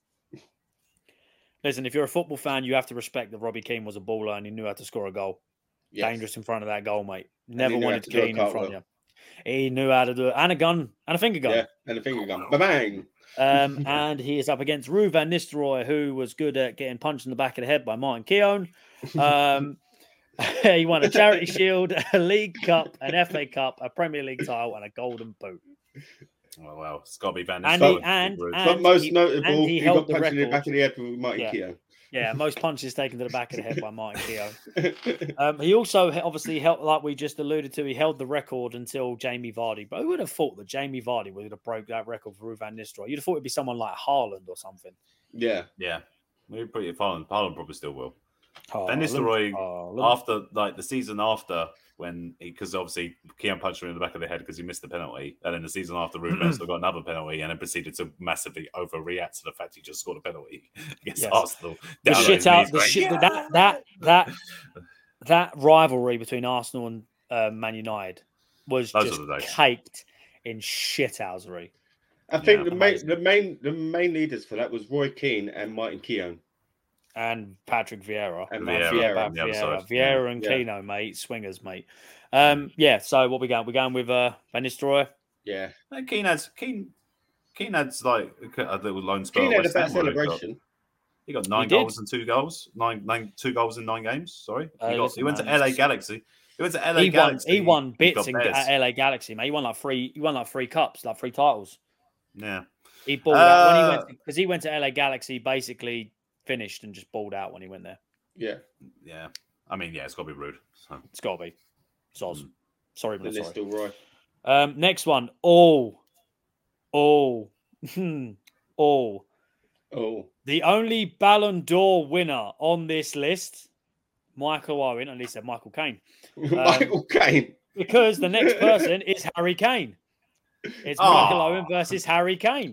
Listen, if you're a football fan, you have to respect that Robbie Keane was a baller and he knew how to score a goal. Yes. Dangerous in front of that goal, mate. he Never knew how wanted to do a Keane in front of cartwheel. you. He knew how to do it. And a gun. And a finger gun. Yeah, and a finger gun. Bang. Um, and he is up against Ruud van Nistelrooy, who was good at getting punched in the back of the head by Martin Keown. Um, he won a Charity Shield, a League Cup, an F A Cup, a Premier League title, and a Golden Boot. Oh, well, it's got to be Van And Nistelrooy. he- and- Ruud. and- But most he- notable, and he he, held got the punched in the record. back of the head with Martin Yeah. Keown. Yeah, most punches taken to the back of the head by Martin Keown. Um, he also he- obviously held, like we just alluded to, he held the record until Jamie Vardy. But who would have thought that Jamie Vardy would have broke that record for Ruud van Nistelrooy? You'd have thought it'd be someone like Haaland or something. Yeah. Yeah, maybe pretty Haaland. Haaland probably still will. Van Haaland, Nistelrooy, Haaland. after like the season after, when because obviously Keown punched him in the back of the head because he missed the penalty, and then the season after, Ruud Van Nistelrooy got another penalty, and then proceeded to massively overreact to the fact he just scored a penalty against Yes. Arsenal. the Down on shit his out knees the going, shit "Yeah!" that that that that rivalry between Arsenal and uh, Man United was Those just are the days. caked in shithousery. I think Yeah, the main amazing. the main the main leaders for that was Roy Keane and Martin Keown. And Patrick Vieira. And Vieira, Vieira. on the other Vieira, side. Vieira and Yeah. Keno, mate. Swingers, mate. Um, yeah, so what we going? We're going with uh, Van Nistelrooy. Yeah. And Keane had Keane. Keane had like a little loan spell. Keane at had a West better Ham where he got- celebration. He got nine did. goals and two goals. Nine, nine, two goals in nine games. Sorry, Uh, he, got, listen, he went man, to L A it's- Galaxy. He went to L A He won. Galaxy. He won bits got in, Bears. at L A Galaxy, mate. He won like three. He won like three cups, like three titles. Yeah, He balled out when he Uh, went because he went to L A Galaxy. Basically finished and just balled out when he went there. Yeah. yeah. I mean, yeah, it's got to be rude. So. It's got to be. Soz. Mm. Sorry, The but list sorry. still right. Um, next one. Oh, oh, oh. Oh. The only Ballon d'Or winner on this list, Michael Owen, at least said Michael Caine, Michael Caine. because the next person is Harry Kane. It's Aw. Michael Owen versus Harry Kane.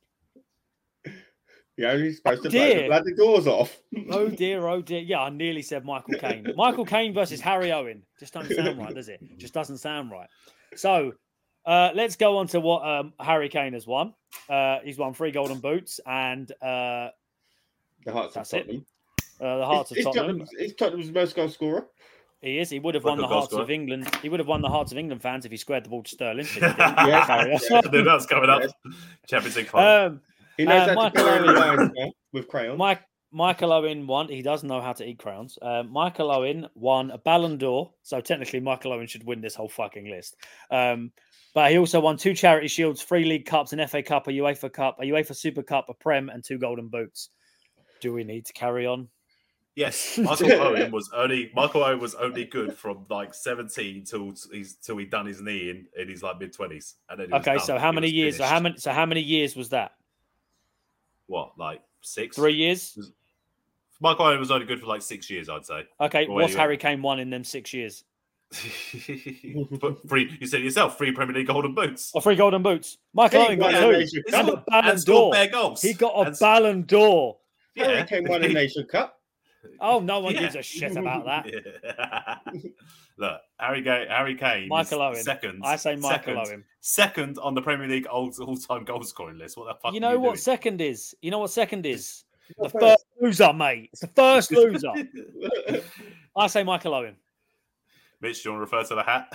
You're only supposed to Oh, blow dear. the bloody doors off. Oh dear, oh dear. Yeah, I nearly said Michael Caine. Michael Caine versus Harry Owen. Just doesn't sound right, does it? Just doesn't sound right. So uh, let's go on to what um, Harry Kane has won. Uh, he's won three golden boots and uh, The hearts of That's it. Tottenham. Uh, the hearts of He's Tottenham. Tottenham's, he's Tottenham's most goal scorer. He is. He would have won the Record goal hearts scorer. of England. He would have won the hearts of England fans if he squared the ball to Sterling. But he didn't. Yeah. Carry on. Yeah. I knew that's coming up. Champions League final. Um, He knows Uh, how Michael to color in Owen. lines now with crayons. Mike, Michael Owen won. He does know how to eat crowns. Uh, Michael Owen won a Ballon d'Or. So technically, Michael Owen should win this whole fucking list. Um, but he also won two Charity Shields, three League Cups, an F A Cup, a UEFA Cup, a UEFA Super Cup, a Prem, and two Golden Boots. Do we need to carry on? Yes, Michael Owen was only Michael Owen was only good from like seventeen till he's till he done his knee in, in his like mid twenties. And then he was Okay, done. so how He many was years? So finished. how many? So how many years was that? What, like six? Three years. Michael Owen was only good for like six years, I'd say. Okay, Well, what's anyway. Harry Kane won in them six years? But free, you said it yourself, free Premier League Golden Boots. Or three Golden Boots. Michael He Owen won got a two. Nation He Cup. got a Ballon And scored d'Or. bare goals. He got a And- Ballon d'Or. Harry Yeah. Kane won a Nation Cup. Oh, no one Yeah. gives a shit about that. Yeah. Look, Harry Kane, Harry Kane, Michael is Owen. second. I say Michael second, Owen. second on the Premier League all all-time goal scoring list. What the fuck? You are know you what doing? second is? You know what second is? The Not first loser, mate. It's the first loser. I say Michael Owen. Mitch, do you want to refer to the hat?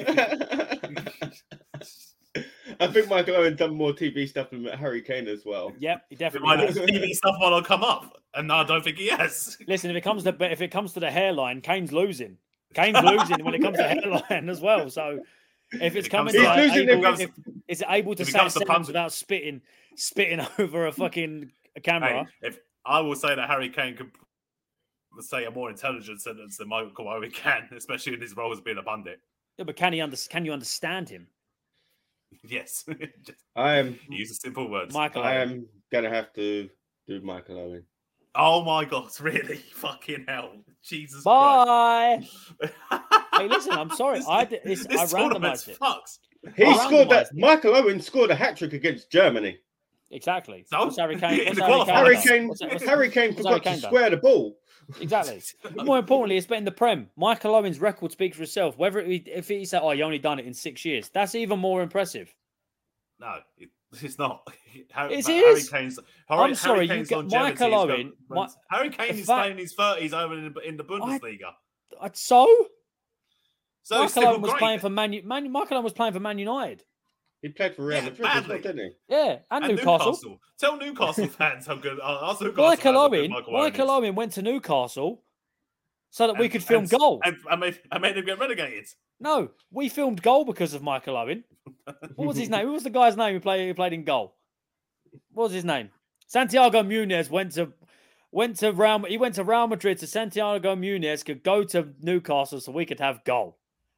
I think Michael Owen done more T V stuff than Harry Kane as well. Yep, he It definitely might has. have T V stuff might not come up, and no, I don't think he has. Listen, if it comes to if it comes to the hairline, Kane's losing. Kane's losing when it comes to hairline as well. So if it's It coming comes to to- uh, He's losing able, if it comes- if, is it able to if it say a comes to sentence pump- without spitting spitting over a fucking camera? Hey, if I will say that Harry Kane could say a more intelligent sentence than Michael Owen can, especially in his role as being a pundit. Yeah, but can he under, can you understand him? Yes, Just I am. use the simple words. Michael I Owen. am gonna have to do Michael Owen. Oh my god, really? Fucking hell, Jesus Bye. Christ! Hey, listen, I'm sorry. I did- it's- I tournament's randomised it. fucked. He I scored that. randomised it. Michael Owen scored a hat trick against Germany. Exactly. So? What's Harry Kane? In What's the Harry qualifiers. Kane? Harry done? Kane. What's- what's- Harry Kane what's forgot Harry to Kane square the ball. Exactly. But more importantly, it's been in the Prem. Michael Owen's record speaks for itself. Whether it, if he said, "Oh, you only done it in six years," that's even more impressive. No, it, it's not. Harry, It Harry is. Kane's, I'm Harry, sorry, Harry you Kane's get longevity Michael is Owen- go- Mi- Harry Kane the is fact- playing in his thirties over in the, in the Bundesliga. I- So, So it's Michael still Owen was great. playing for Man, U- Man. Michael Owen was playing for Man United. He played for Real Yeah, Madrid as well, badly. didn't Yeah, and, And Newcastle. Tell Newcastle fans how good. Uh, us Newcastle Michael fans how good Owen. Michael Michael Owen, Owen went to Newcastle so that we And- could film and- goal. and, and made, and made him get relegated. No, we filmed goal because of Michael Owen. What was his name? Who was the guy's name who played who played in goal? What was his name? Santiago Munez went to went to Real. He went to Real Madrid so Santiago Munez could go to Newcastle so we could have goal.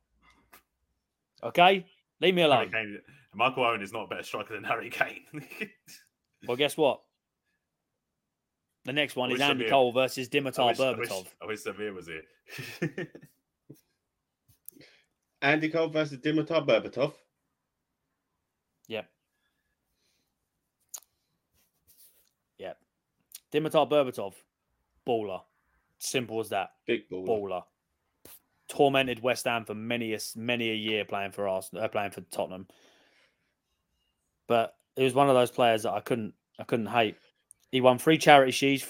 Okay, leave me Harry alone. Kane, Michael Owen is not a better striker than Harry Kane. Well, guess what? The next one I is wish Andy Samir- Cole versus I Dimitar wish, I wish, Berbatov. I wish Samir was here. Andy Cole versus Dimitar Berbatov. Yep. Yep. Dimitar Berbatov, baller. Simple as that. Big ball. Baller. Tormented West Ham for many a many a year playing for Arsenal, uh, playing for Tottenham. But it was one of those players that I couldn't I couldn't hate. He won three charity shields,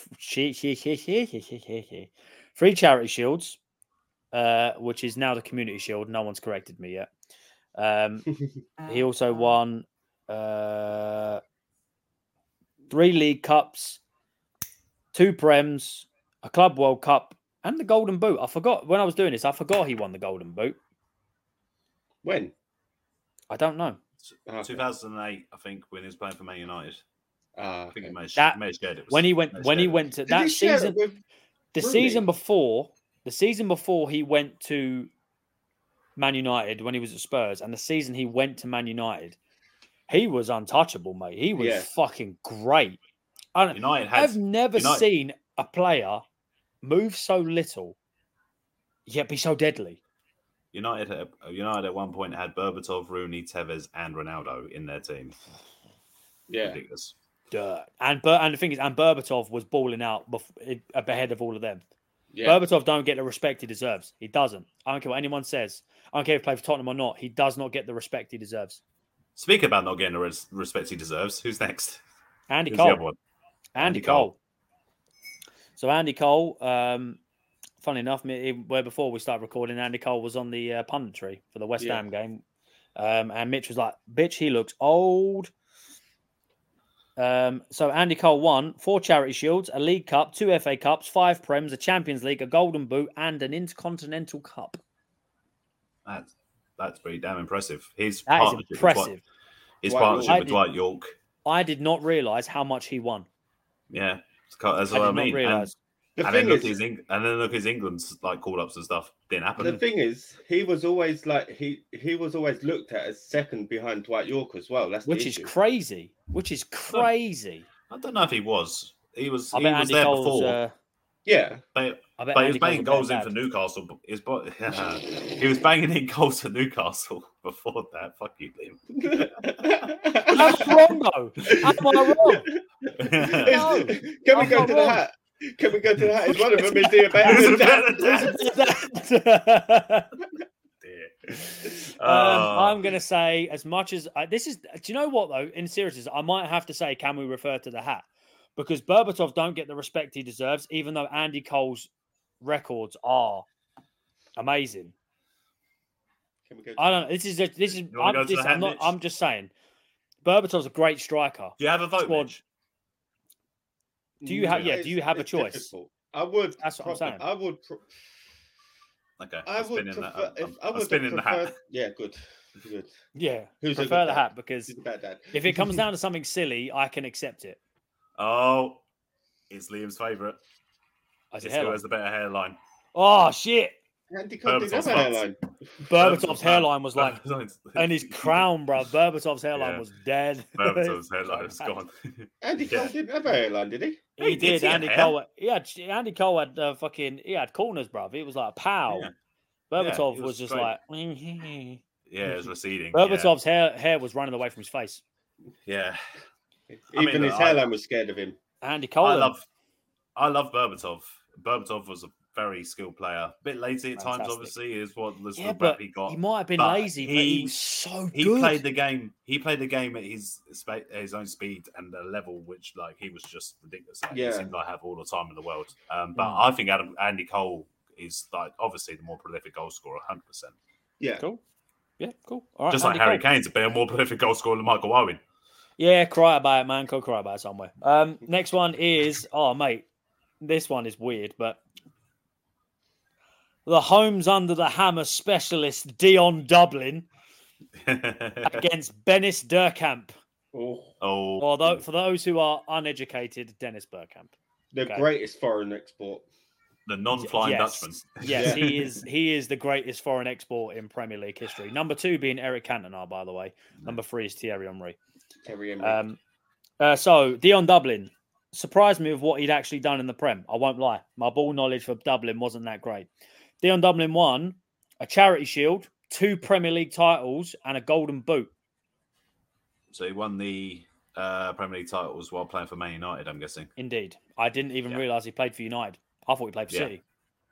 three charity shields, uh, which is now the Community Shield. No one's corrected me yet. Um, he also won uh, three League Cups, two Prems, a Club World Cup, and the Golden Boot. I forgot when I was doing this. I forgot he won the Golden Boot. When? I don't know. Okay. two thousand eight, I think, when he was playing for Man United. Ah, I think okay. he may have, That- may have shared it. When he went, may have when he shared it. went to Did that he share it season, with the Rooney? season before, the season before he went to Man United when he was at Spurs, and the season he went to Man United, he was untouchable, mate. He was Yeah. fucking great. I don't, United has I've never United- seen a player move so little yet be so deadly. United, at- United at one point had Berbatov, Rooney, Tevez, and Ronaldo in their team. Yeah. Ridiculous. Dirt. And Ber- and the thing is, and Berbatov was balling out bef- ahead of all of them. Yeah. Berbatov don't get the respect he deserves. He doesn't. I don't care what anyone says. I don't care if he plays for Tottenham or not. He does not get the respect he deserves. Speaking about not getting the res- respect he deserves, who's next? Andy Who's the Cole. other one? Andy, Andy Cole. Cole. So Andy Cole, um, funny enough, me- where before we started recording, Andy Cole was on the uh, punditry for the West Yeah. Ham game. Um, and Mitch was like, bitch, he looks old. Um, so Andy Cole won four charity shields, a League Cup, two F A Cups, five Prems, a Champions League, a Golden Boot, and an Intercontinental Cup. That's that's pretty damn impressive. His That is partnership with Dwight- impressive. his Dwight partnership York. with I did- Dwight York. I did not realise how much he won. Yeah, that's I what I, did not mean. And, realise. The and then thing look is, his Eng- and then look his England's like call ups and stuff didn't happen. the thing is, he was always like he he was always looked at as second behind Dwight York as well. That's the Which is issue. crazy. Which is crazy. I don't know if he was. He was. I he bet was Andy there Cole's. before. Uh, Yeah, but I bet but he Andy was banging Cole's goals a in bad for dad. Newcastle. His, bo- he was banging in goals for Newcastle before that. Fuck you, Liam. Am I wrong though? Am I wrong? No, Is- Can we I'm go not to wrong. the hat? Can we go to the hat? Is one of them is he a better Who's than a that? better dad? um, Dear. I'm Oh. going to say, as much as uh, this is, do you know what though? In seriousness, I might have to say, can we refer to the hat? Because Berbatov don't get the respect he deserves, even though Andy Cole's records are amazing. Can we go to I don't know. This is a, this is. You wanna I'm, go to this, the hat, I'm not. Mitch? I'm just saying. Berbatov's a great striker. Do you have a vote, Squad- Mitch? Do you have- yeah, it's- do you have a it's choice? difficult. I would. That's what I'm probably- saying. I would. Pro- Okay, I I'm would spinning that. prefer. I'm, If I'm- I I'm would spinning the prefer, hat. Yeah, good. Good. Yeah, Who's a prefer good the dad? hat because Who's a bad dad? if it comes down to something silly, I can accept it. Oh, it's Liam's favourite. As a It's who hairline. has the better hairline. Oh shit! Andy Cole didn't have Berbatov's a fucked. hairline. Berbatov's hairline was like, Berbatov's- and his crown, bro. Berbatov's hairline Yeah. was dead. Berbatov's hairline is gone. Andy Cole Yeah. didn't have a hairline, did he? He He did, did. he had Andy hair. Cole. He had Andy Cole had uh, fucking. He had corners, bruv. It was like pow. Yeah. Berbatov he was, was just straight. like. Yeah, it's receding. Berbatov's hair hair was running away from his face. Yeah. Even mean, his look, I- hairline was scared of him. Andy Cole. I then. love, I love Berbatov. Berbatov was a very skilled player. A bit lazy at times, Fantastic. obviously, is what was Yeah, the but rap he got. he might have been but lazy, but he he- was so He good. played the game. He played the game at his spa- at his own speed and a level which, like, he was just ridiculous. At. Yeah. He seemed like have all the time in the world. Um, but Mm. I think Adam Andy Cole is like obviously the more prolific goal scorer, hundred percent. Yeah. Cool. Yeah, cool. All right, Just like Andy Harry Cole. Kane's a better, more prolific goal scorer than Michael Owen. Yeah, cry about it, man. Go cry about it somewhere. Um, next one is oh mate, this one is weird, but the Homes under the hammer specialist Dion Dublin against Bennis Durkamp. Oh, oh, Although for those who are uneducated, Dennis Bergkamp. the Okay. greatest foreign export. the non-flying yes. Dutchman. Yes, Yeah. he is. He is the greatest foreign export in Premier League history. Number two being Eric Cantona, by the way. Number three is Thierry Henry. Terry Henry. Um, uh, so Dion Dublin surprised me with what he'd actually done in the Prem. I won't lie, my ball knowledge for Dublin wasn't that great. Dion Dublin won a Charity Shield, two Premier League titles, and a Golden Boot. So he won the uh, Premier League titles while playing for Man United, I'm guessing. Indeed, I didn't even Yeah. realise he played for United. I thought he played for Yeah. City.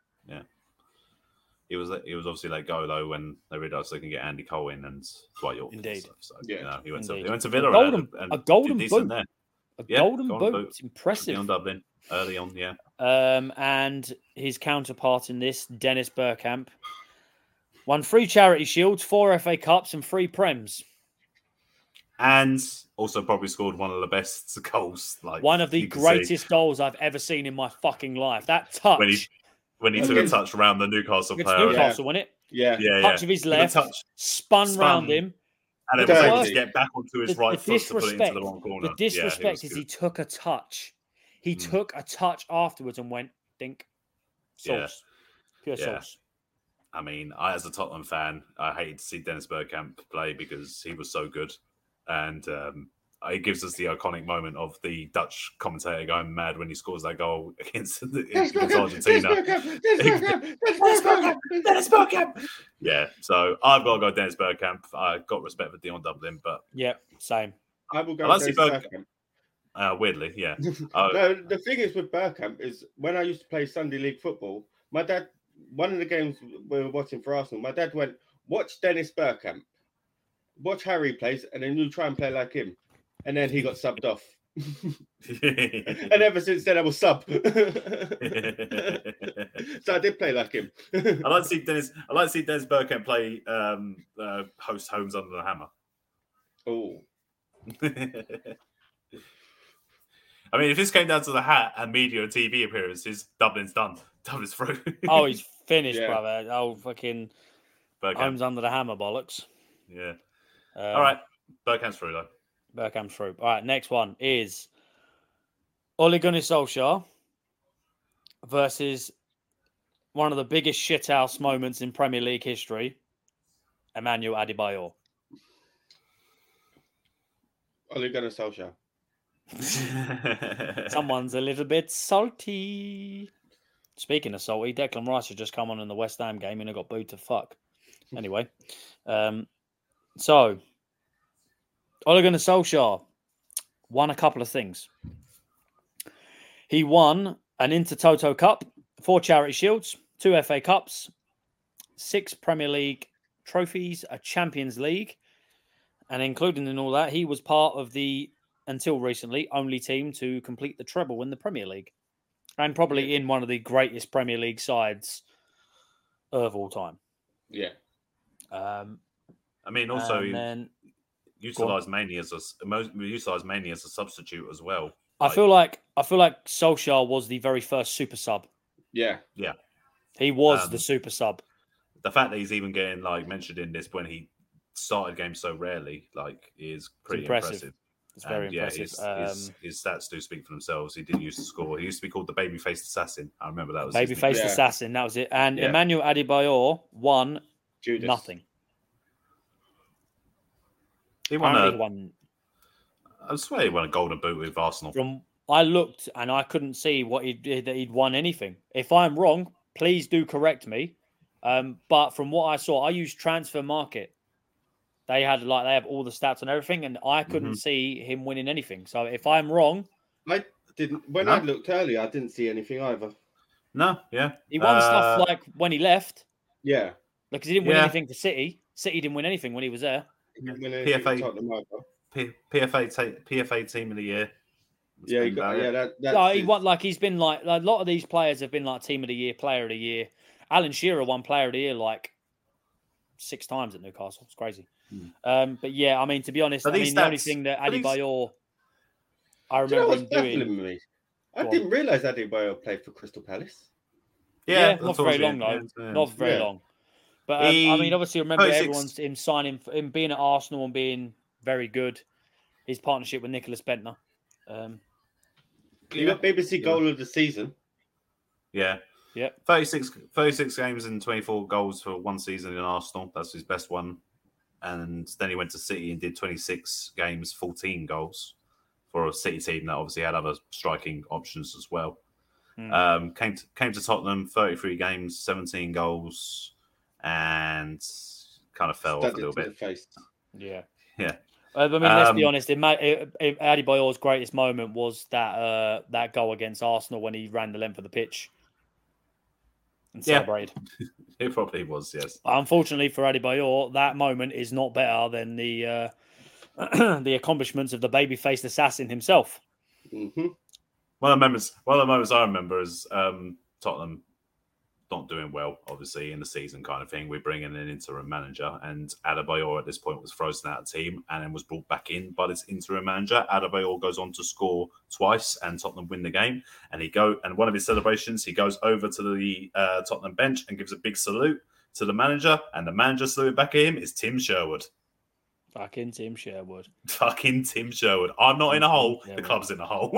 He was he was obviously let go though when they realised they can get Andy Cole in and Dwight York. and Indeed. stuff. So Yeah. you know, he went Indeed. to he went to A Villa golden- and, and a golden did decent boot. there. A Yeah, Golden Golden Boot, Boot. It's impressive. Dion Dublin early on, yeah. Um, and his counterpart in this, Dennis Bergkamp, won three Charity Shields, four F A Cups, and three Prems. And also probably scored one of the best goals. Like One of the you can see greatest goals I've ever seen in my fucking life. That touch when he when he took a Against- touch around the Newcastle against player. Newcastle, wasn't it? yeah. Yeah, yeah. Touch of his Took a left, touch, spun, spun, round him. and then The was able worst- to get back onto his The, right the foot to put it into disrespect, the wrong corner. the disrespect yeah, he was is good. he took a touch. He Mm. took a touch afterwards and went dink. Yeah. Sauce. Pure Yeah. sauce. I mean, I as a Tottenham fan, I hated to see Dennis Bergkamp play because he was so good, and um, it gives us the iconic moment of the Dutch commentator going mad when he scores that goal against, the, Dennis against Bergkamp, Argentina. Dennis Bergkamp, Dennis Bergkamp, Dennis Bergkamp. Dennis Bergkamp. Yeah, so I've got to go Dennis Bergkamp. I got respect for Dion Dublin, but Yep, same. I will go I like Dennis to see Berg- Bergkamp. uh, weirdly, yeah. Uh, No, the thing is with Bergkamp is when I used to play Sunday League football, my dad, one of the games we were watching for Arsenal, my dad went, watch Dennis Bergkamp, watch Harry plays, and then you try and play like him. And then he got subbed off. And ever since then, I was sub. So I did play like him. I like to see Dennis. I like to see Dennis Bergkamp play um, uh, host Homes Under the Hammer. Oh, I mean, if this came down to the hat and media and T V appearances, Dublin's done. Dublin's through. Oh, he's finished, Yeah. brother. Oh, fucking Bergkamp. Homes under the hammer, bollocks. Yeah. Um, All right. Bergkamp's through, though. Bergkamp's through. All right, next one is Ole Gunnar Solskjaer versus one of the biggest shithouse moments in Premier League history, Emmanuel Adebayor. Ole Gunnar Solskjaer. Someone's a little bit salty. Speaking of salty, Declan Rice has just come on in the West Ham game and he got booed to fuck. Anyway, um, so Ole Gunnar Solskjaer won a couple of things. He won an Intertoto Cup, four Charity Shields, two F A Cups, six Premier League trophies, a Champions League, and including in all that, he was part of the, until recently, only team to complete the treble in the Premier League. And probably in one of the greatest Premier League sides of all time. Yeah. Um, I mean, also, and he then utilised mainly as a most utilised mainly as a substitute as well. I Like, feel like I feel like Solskjaer was the very first super sub. Yeah. yeah, He was Um, the super sub. the fact that he's even getting like mentioned in this when he started games so rarely, like, is pretty impressive. impressive. It's very And, yeah, impressive. his, um, his, his stats do speak for themselves. He did used to score. He used to be called the baby-faced assassin. I remember that was his Babyface nickname. Yeah. assassin. That was it. And Yeah. Emmanuel Adebayor won Judas. nothing. He won Apparently a, he won I swear he won a golden boot with Arsenal. from. I looked and I couldn't see what he did that he'd won anything. If I'm wrong, please do correct me. Um, but from what I saw, I used Transfer Market. They had like they have all the stats and everything, and I couldn't Mhm. see him winning anything. So if I'm wrong, I didn't. When No. I looked earlier, I didn't see anything either. No, yeah. he won Uh, stuff like when he left, Yeah. because he didn't win Yeah. anything to City. City didn't win anything when he was there. When P F A. Tottenham either. P- PFA ta- P F A team of the year. That's Yeah, he been got, about yeah, it. that, that's No, he his- won like he's been like, like a lot of these players have been like team of the year, player of the year. Alan Shearer won player of the year like six times at Newcastle. It's crazy. Hmm. Um, but yeah, I mean, to be honest, But I these mean, the only stats- thing that but these- Adebayor, I Do you know remember what's him baffling doing. me? I Go on. didn't realise Adebayor played for Crystal Palace. Yeah, Yeah, not that's for very towards the long end, though. yeah, yeah. Not for very Yeah. long. But um, I He- mean, obviously, remember thirty-six everyone's him signing, him being at Arsenal and being very good. His partnership with Nicholas Bentner. Um, He got B B C Yeah. goal of the season. Yeah. Yep. thirty-six, thirty-six games and twenty-four goals for one season in Arsenal. That's his best one. And then he went to City and did twenty-six games, fourteen goals for a City team that obviously had other striking options as well. Hmm. Um, came to, came to Tottenham, thirty-three games, seventeen goals, and kind of fell off a Stabbed little it to bit. the face. yeah. Yeah. Uh, I mean, let's be Um, honest. It, it, it, Adebayor's greatest moment was that uh, that goal against Arsenal when he ran the length of the pitch and Yeah. celebrated. It probably was, yes. Unfortunately for Adebayor, that moment is not better than the uh, the accomplishments of the baby-faced assassin himself. Mm-hmm. One of the moments, one of the moments I remember is um, Tottenham not doing well, obviously, in the season kind of thing. We bring in an interim manager, and Adebayor at this point was frozen out of the team and then was brought back in by this interim manager. Adebayor goes on to score twice, and Tottenham win the game. And he go and one of his celebrations, he goes over to the uh, Tottenham bench and gives a big salute to the manager, and the manager saluted back at him is Tim Sherwood. Fucking Tim Sherwood. Fucking Tim Sherwood. I'm not in a hole. Yeah, The right. club's in a hole.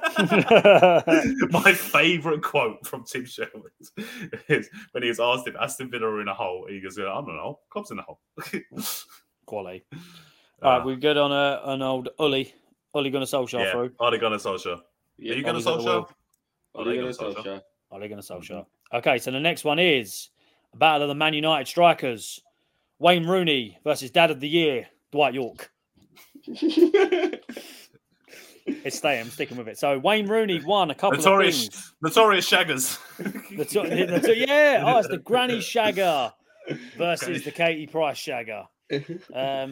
My favourite quote from Tim Sherwood is when he was asked if Aston Villa are in a hole. He goes, I'm in a hole. Club's in a hole. Quality. All right, Uh, we good on a, an old Uli. Uli Gunnar Solskjaer yeah. through. Are they going to Solskjaer? Yeah, Are you going Ollie's to at the Solskjaer? wheel. Are Ole they Gunnar going to Solskjaer? Solskjaer. Ole Gunnar Solskjaer. Okay, so the next one is a battle of the Man United strikers. Wayne Rooney versus Dad of the Year, Dwight York. It's staying. I'm sticking with it. So Wayne Rooney won a couple Notorious, of things. notorious shaggers. The to- the to- yeah, oh, it's the Granny Shagger versus the Katie Price Shagger. Um,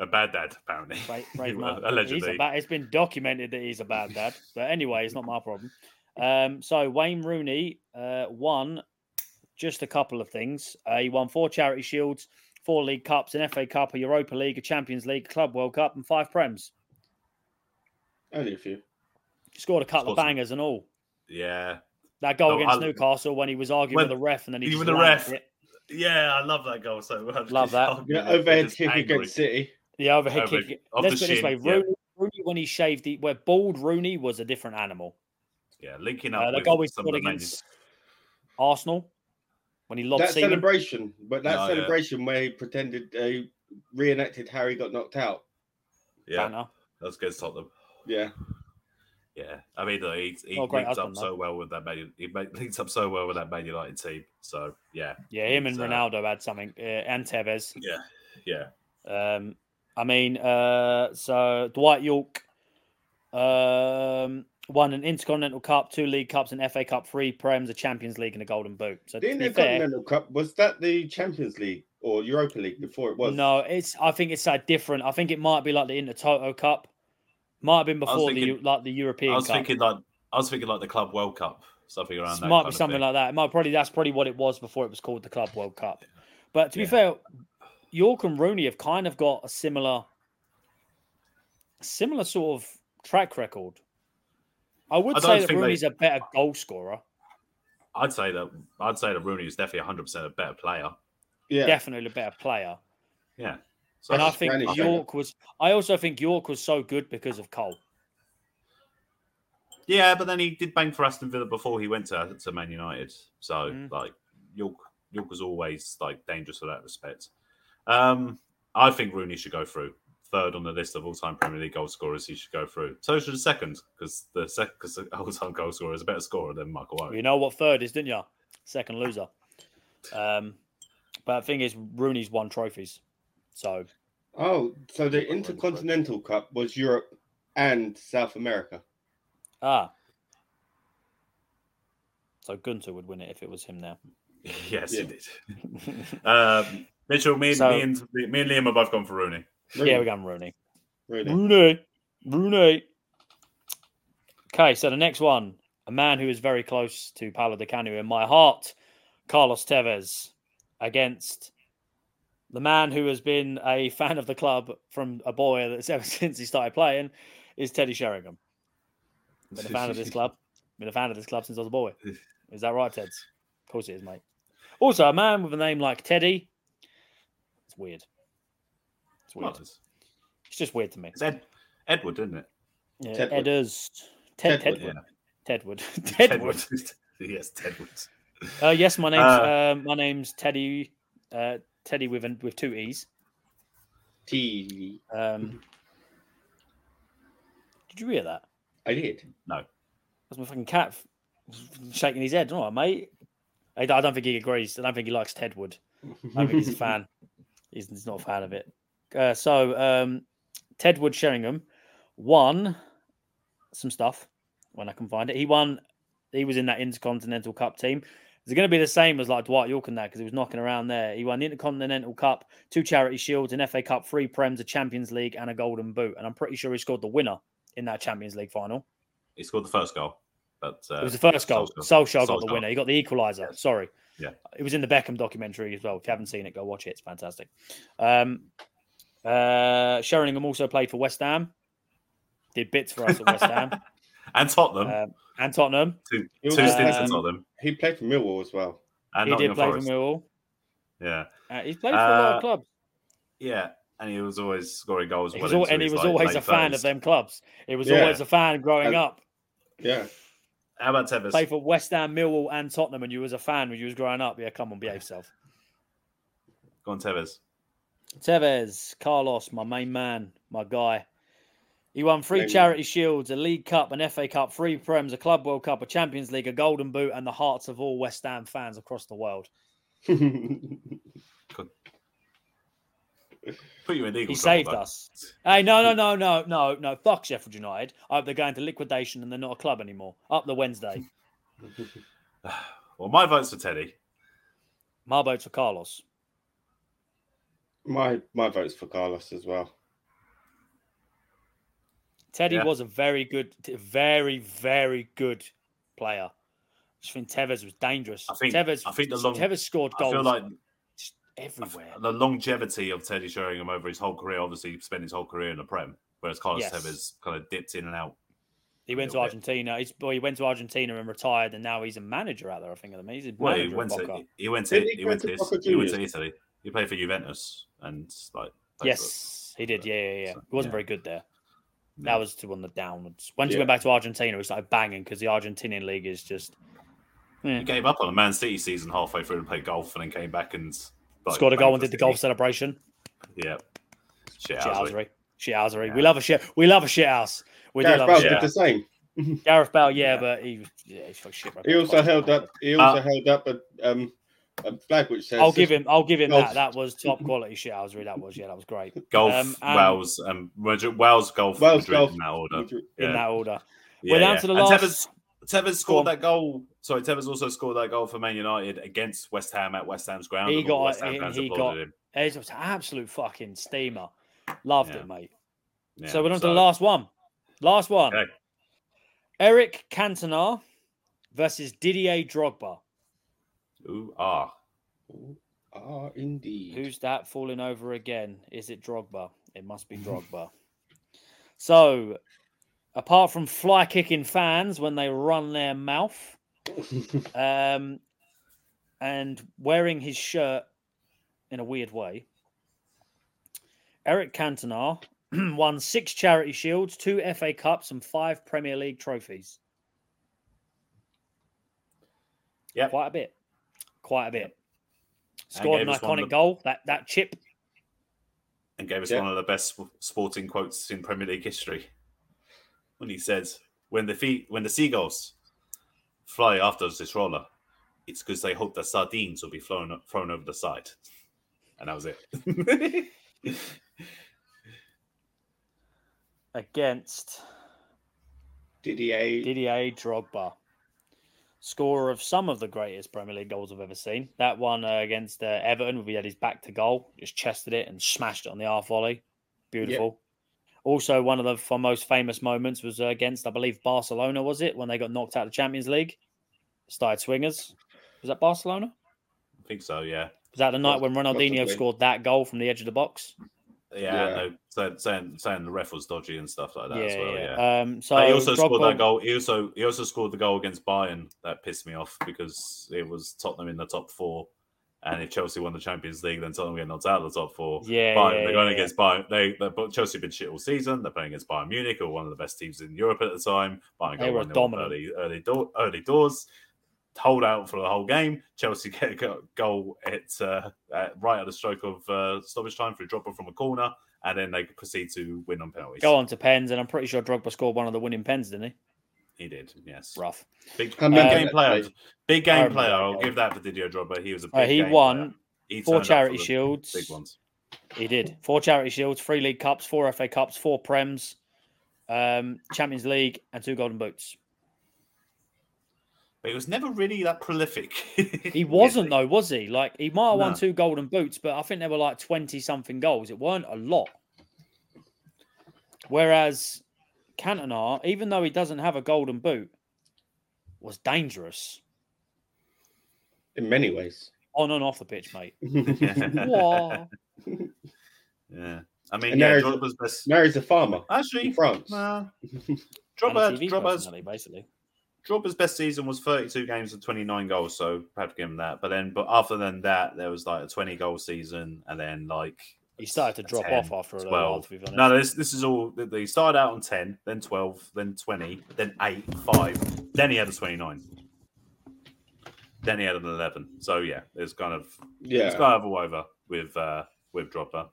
A bad dad, apparently. Brave, brave man. He's Allegedly. a bad, it's been documented that he's a bad dad. But anyway, it's not my problem. Um, so Wayne Rooney uh, won just a couple of things. Uh, he won four Charity Shields, four League Cups, an F A Cup, a Europa League, a Champions League, a Club World Cup, and five Prems. Only a few. Scored a couple Scored of some- bangers and all. Yeah. That goal No, against I- Newcastle when he was arguing When- with the ref and then he even just the lanked ref. it. Yeah, I love that goal so much. Love that. Oh, Yeah, they're overhead just kick angry. against City. The overhead Over- kick. off Let's the put it this way: shin, yeah. Rooney, Rooney, when he shaved the, where bald Rooney was a different animal. Yeah, linking Uh, up the with goal he some scored of the against Arsenal when he lobbed That Seaman. celebration, but that Oh, yeah. celebration where he pretended uh, reenacted Harry got knocked out. Yeah, Banter. that's against Tottenham. Yeah. Yeah, I mean, look, he, he Not a great links up husband, so though. well with that Man. He ma- links up so well with that Man United team. So yeah, Yeah, him and It's, uh, Ronaldo had something, uh, and Tevez. yeah, yeah. Um, I mean, uh, so Dwight York um, won an Intercontinental Cup, two League Cups, an F A Cup, three Prems, a Champions League, and a Golden Boot. So The to be fair, Intercontinental Cup, was that the Champions League or Europa League before it was? no, it's. I think it's that different. I think it might be like the Intertoto Cup. Might have been was before thinking- the like the European I was Cup. thinking like I was thinking like the Club World Cup, something around It that. might kind be of something thing. like that. It might probably that's probably what it was before it was called the Club World Cup. But to be Yeah. fair, York and Rooney have kind of got a similar, similar sort of track record. I would I don't say that think they- Rooney's a better goal scorer. I'd say that I'd say that Rooney is definitely one hundred percent a better player. Yeah. Definitely a better player. Yeah. So And I That's think Spanish, York was. I also think York was so good because of Cole. yeah, but then he did bang for Aston Villa before he went to, to Man United. So Mm. like York York was always like dangerous in that respect. Um, I think Rooney should go through. Third on the list of all-time Premier League goal scorers, he should go through. So should the second, because the second, because the all-time goal scorer is a better scorer than Michael Owen. You know what third is, didn't you? Second loser. Um, but the thing is, Rooney's won trophies. So Oh, so the Michael Owen's Intercontinental Cup was Europe and South America. ah. So Gunter would win it if it was him now. yes, Yeah. he did. um, Mitchell, me and, So- me, and, me and Liam have both gone for Rooney. Yeah, we're going Rooney. Really? Rooney. Rooney. Okay, so the next one, a man who is very close to Paulo Di Canio in my heart, Carlos Tevez, against the man who has been a fan of the club from a boy that's ever since he started playing, is Teddy Sheringham. Been a fan of this club. Been a fan of this club since I was a boy. Is that right, Teds? Of course it is, mate. Also, a man with a name like Teddy. It's weird. It's weird. What? It's, It's just weird to me. it's Ed, Edward, isn't it? Yeah, Tedwood. Edders. Ted, Tedwood, Tedwood. Yeah. Tedwood. Tedwood. yes, Tedwood. Uh, yes, my name's Uh, uh, my name's Teddy. Uh, Teddy with an, with two e's. T. Um, did you hear that? I did. That's my fucking cat f- shaking his head. All right, mate. I, I don't think he agrees. I don't think he likes Tedwood. I think he's a fan. He's, he's not a fan of it. Uh, so, um, Tedwood Sheringham won some stuff when I can find it. He won. He was in that Intercontinental Cup team. Is it going to be the same as like Dwight York and that because he was knocking around there? He won the Intercontinental Cup, two Charity Shields, an F A Cup, three Prems, a Champions League, and a Golden Boot. And I'm pretty sure he scored the winner in that Champions League final. He scored the first goal. But uh, It was the first goal. Solskjaer- Solskjaer got the Solskjaer. winner. He got the equaliser. Sorry. Yeah. It was in the Beckham documentary as well. If you haven't seen it, go watch it. It's fantastic. Um, uh, Sheringham also played for West Ham. Did bits for us at West Ham. And Tottenham. Um, and Tottenham. two He two was, stints um, at Tottenham. He played for Millwall as well. And He did Nottingham play Forest. for Millwall. Yeah. Uh, he's played for a lot Uh, of clubs. Yeah. And he was always scoring goals. He well was al- into and he his, was like, always late a fan thirties. of them clubs. He was Yeah. always a fan growing And- up. Yeah. How about Tevez? Played for West Ham, Millwall, and Tottenham, and you was a fan when you was growing up. Yeah, come on, behave yourself. Go on, Tevez. Tevez, Carlos, my main man, my guy. He won three Main Charity Shields, a League Cup, an F A Cup, three Prems, a Club World Cup, a Champions League, a Golden Boot, and the hearts of all West Ham fans across the world. Put you in legal He trouble, saved though. us. Hey, no, no, no, no, no, no. Fuck Sheffield United. I hope they're going to liquidation and they're not a club anymore. Up the Wednesday. Well, my vote's for Teddy. My vote's for Carlos. my my vote's for Carlos as well. Teddy Yeah. was a very good, very, very good player. I just think Tevez was dangerous. I think- Tevez, I think the long- Tevez scored I goals feel like just everywhere. the longevity of Teddy Sheringham over his whole career, obviously spent his whole career in the Prem, whereas Carlos Yes. Tevez kind of dipped in and out. He went to little bit. Argentina. He's, well, he went to Argentina and retired, and now he's a manager out there. I think of them. He's a Well, he manager went at to Boca. he went to Didn't he he go went to to, Boca he went to Juniors? Italy. He played for Juventus and like played Yes, he did. Yeah, yeah, yeah. So, He wasn't yeah. very good there. for- That was to on the downwards. Once he Yeah. went back to Argentina, he started banging because the Argentinian league is just eh. He gave up on a Man City season halfway through and played golf, and then came back and like, scored a goal banged and for did the City. golf celebration. Yeah, shit, Shithousery. Shithousery. Yeah. We love a shit. We love a shit house. We Gareth do love Bale a shit. did Yeah. the same. Gareth Bale, yeah, Yeah. but he was yeah, he's fucking shit. He also held up. He also Uh, held up a um a flag which says. I'll give him. I'll give him Golf. that. That was top quality shithousery. That was yeah. That was great. golf, Um, and Wales, um, Madrid- Wales, golf, Wales Madrid golf. in that order. Madrid. in Yeah. that order. Yeah, We're down yeah. to the And last. Tevez, Tevez Go scored on. that goal. Sorry, Tevez also scored that goal for Man United against West Ham at West Ham's ground. He and all got- West Ham he- fans he applauded got- him. It was an absolute fucking steamer. Loved Yeah. it, mate. Yeah, so we're on to the last one. Last one. Okay. Eric Cantona versus Didier Drogba. Ooh, ah, Ah, indeed. Who's that falling over again? Is it Drogba? It must be Drogba. So, apart from fly kicking fans when they run their mouth, um, and wearing his shirt in a weird way, Eric Cantona won six Charity Shields, two F A Cups, and five Premier League trophies. Yep. Quite a bit. Quite a bit. And Scored an gave us one iconic of the- goal. That that chip. and gave us Yeah. one of the best sp- sporting quotes in Premier League history. When he says, "When the feet, when the seagulls fly after this roller, it's because they hope the sardines will be flown thrown over the side," and that was it. Against Didier. Didier Drogba, scorer of some of the greatest Premier League goals I've ever seen. That one uh, against uh, Everton, where he had his back to goal, just chested it and smashed it on the half volley. Beautiful. Also, one of the f- most famous moments was uh, against, I believe, Barcelona, was it? When they got knocked out of the Champions League? Started swingers. Was that Barcelona? I think so. Yeah, Was that the night when Ronaldinho Possibly. scored that goal from the edge of the box? yeah. Yeah. No, saying, saying saying the ref was dodgy and stuff like that yeah, as well. yeah. Yeah. Um, so But he also scored Drogba- that goal. He also he also scored the goal against Bayern that pissed me off because it was Tottenham in the top four, and if Chelsea won the Champions League, then Tottenham get knocked out of the top four. Yeah, Bayern, yeah, they're going yeah, against Bayern. They, they but Chelsea have been shit all season. They're playing against Bayern Munich, who are one of the best teams in Europe at the time. Bayern They got were one nil dominant. early early door, early doors. Hold out for the whole game. Chelsea get a go- goal at, uh, at right at the stroke of uh, stoppage time through dropper from a corner, and then they proceed to win on penalties. Go on to pens, and I'm pretty sure Drogba scored one of the winning pens, didn't he? He did, yes. Rough. Big, I big remember game that player. play. Big I game remember player. that I'll goal. give that for Didier Drogba. He was a big Uh, he game won player. He four turned up for Charity the Shields. Big ones. He did. Four Charity Shields, three League Cups, four F A Cups, four Prems, um, Champions League, and two Golden Boots. But he was never really that prolific. He wasn't, though, was he? Like, he might have won No. two Golden Boots, but I think there were like twenty-something goals. It weren't a lot. Whereas Cantona, even though he doesn't have a Golden Boot, was dangerous In many ways. on and off the pitch, mate. Yeah. Whoa. Yeah. I mean, And yeah, now he's- Drogba's best. Now he's a farmer Actually, in France. nah. And a Drogba, T V Drogba's, personality, basically. Drogba's best season was thirty-two games and twenty-nine goals, so I have to give him that. But then, but after than that, there was like a twenty goal season, and then like He started to drop ten, off after a little while, twelve. to be honest. No, this this is all. They started out on ten, then twelve, then twenty, then eight, five. Then he had a twenty-nine. Then he had an eleven. So yeah, it's kind of Yeah. it's kind of all over with uh, with Drogba.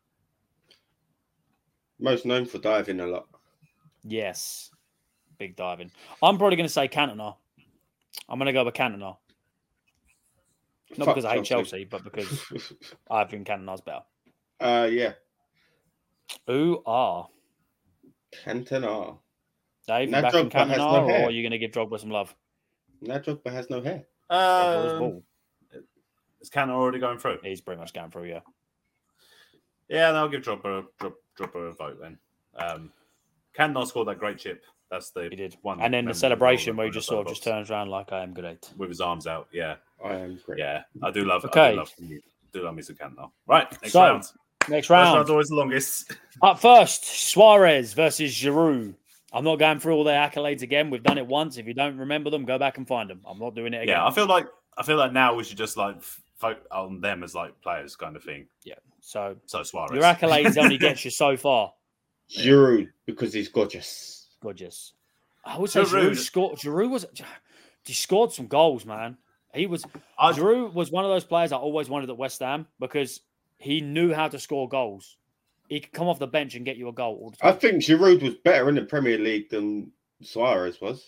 Most known for diving a lot. Yes. Big diving. I'm probably going to say Cantona. I'm going to go with Cantona. Not Fuck because I hate Chelsea, but because I think Cantona's better. uh, yeah. Who are? Cantona. Dave, you Now backing Drogba has Cantona, no or hair. are you going to give Drogba some love? Now Drogba has no hair. Drogba is Um, bald. is Cannon already going through? He's pretty much going through, yeah. Yeah, and I'll give Drogba, Drop, Drogba a vote then. Um, Cantona scored that great chip. That's the He did. one. And then the memorable celebration goal where he that just went sort of up just the box turns around like I am great. with his arms out. Yeah, I am great. yeah. I do love. I Okay. do love. Do love me some Cantona. Right, next So, round. Next First round. round's always the longest. Up first, Suarez versus Giroud. I'm not going through all their accolades again. We've done it once. If you don't remember them, go back and find them. I'm not doing it again. Yeah, I feel like I feel like now we should just like focus on them as like players, kind of thing. Yeah. So So Suarez. your accolades only gets you so far. Giroud, because he's gorgeous. Gorgeous. I would say Giroud. Giroud scored. Giroud was. He scored some goals, man. He was. I, Giroud was one of those players I always wanted at West Ham because he knew how to score goals. He could come off the bench and get you a goal all the I time. think Giroud was better in the Premier League than Suarez was.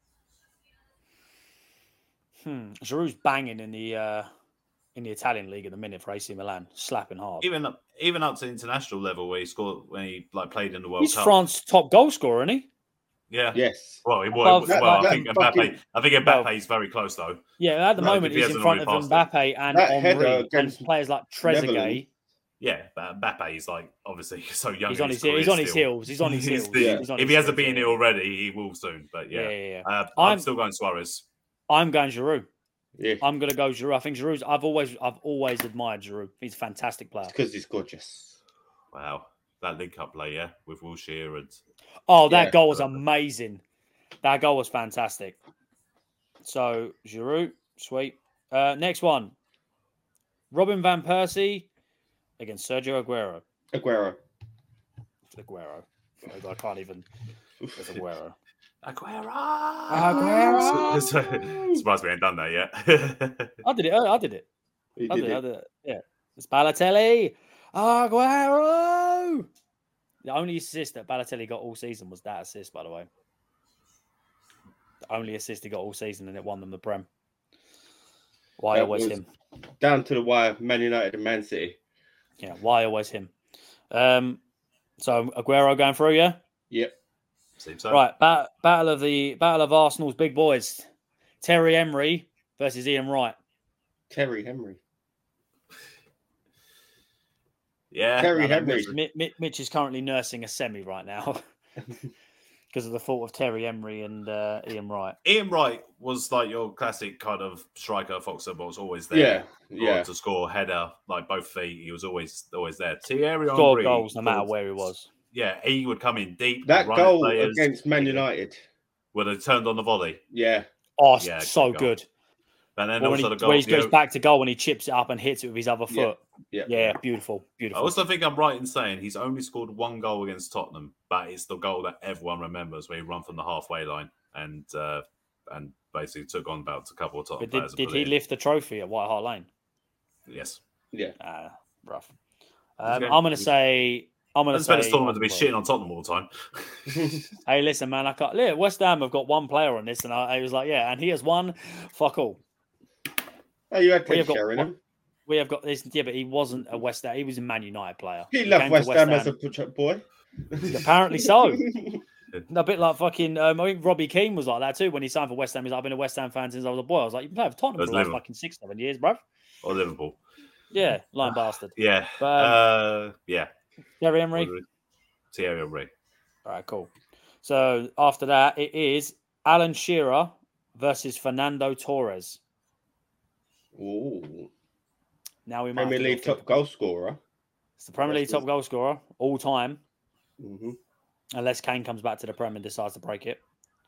Hmm. Giroud's banging in the uh, in the Italian league at the minute for A C Milan, slapping hard. even up, even up to international level where he scored when he like played in the World He's Cup. France's top goal scorer, isn't he? Yeah. Yes. Well, he Above- was. that- Well, I that think Mbappe. fucking- I think Mbappe is very close though. Yeah, at the No, moment if he he's in hasn't front of already passed Mbappe and That header Henry and against players like Trezeguet. Netherlands. Yeah, but Mbappe is like obviously so young. He's in on his career he's on his still. heels. He's on his He's heels. still- He's on If his he hasn't heels, been yeah. here already, he will soon. But Yeah, yeah, yeah, yeah. Uh, I'm, I'm- still going Suarez. I'm going Giroud. Yeah. I'm going to go Giroud. I think Giroud's. I've always, I've always admired Giroud. He's a fantastic player. Because he's gorgeous. Wow, that link-up play, yeah, with Wilshere and Oh, that Yeah. goal was amazing. That goal was fantastic. So Giroud, sweet. Uh, next one, Robin van Persie against Sergio Aguero. Aguero. Aguero. I can't even. It's Aguero. Aguero. Aguero. Surprised we ain't done that yet. I did it. I did it. He I did did, it. I it. did it. Yeah. It's Balotelli. Aguero. The only assist that Balotelli got all season was that assist, by the way. The only assist he got all season, and it won them the Prem. Why That always was- him? Down to the wire, Man United and Man City. Yeah, why always him? Um, so Aguero going through, yeah. Yep. Seems so. Right, bat- battle of the battle of Arsenal's big boys: Terry Emery versus Ian Wright. Terry Henry. Yeah. Terry I know Henry. Mitch- Mi- Mi- Mitch is currently nursing a semi right now because of the thought of Terry Emery and uh, Ian Wright. Ian Wright was like your classic kind of striker. Foxer was always there. Yeah. Yeah. Yeah. To score header, like both feet. He was always always there. Thierry Scored Henry goals no matter scored- where he was. Yeah, he would come in deep. That run at goal players, against Man United. would have turned on the volley. Yeah. Oh, it's Yeah, so good goal. good. And then Or when also he, the goal. when he the goes o- back to goal and he chips it up and hits it with his other Yeah. foot. Yeah. Yeah, beautiful, I beautiful. also think I'm right in saying he's only scored one goal against Tottenham, but it's the goal that everyone remembers where he run from the halfway line and uh, and basically took on about a couple of Tottenham But did, players. and did put he it in. lift the trophy at White Hart Lane? Yes. Yeah. Ah, rough. Um, Okay. I'm going to say. I'm going to Let's bet say. this tournament to be well, shitting on Tottenham all the time. Hey, listen, man. I can't. Look, West Ham have got one player on this, and I, I was like, yeah, and he has won. Fuck all. Oh, you had We Ted have got Sheringham. We have got this. Yeah, but he wasn't a West Ham. He was a Man United player. He came left to West Ham as a push-up boy. Apparently so. A bit like fucking. Um, I think Robbie Keane was like that too when he signed for West Ham. He's like, I've been a West Ham fan since I was a boy. I was like, you play for Tottenham That's for the last Liverpool. fucking six, seven years, bro. Or Liverpool. Yeah, lying bastard. Yeah. But, um, uh, yeah. Terry Emery. Thierry Henry. All right, cool. So after that, it is Alan Shearer versus Fernando Torres. Ooh. Now we might Premier have to League go top goal scorer. It's the Premier League Versus- top goal scorer all time, Mm-hmm. unless Kane comes back to the Prem and decides to break it.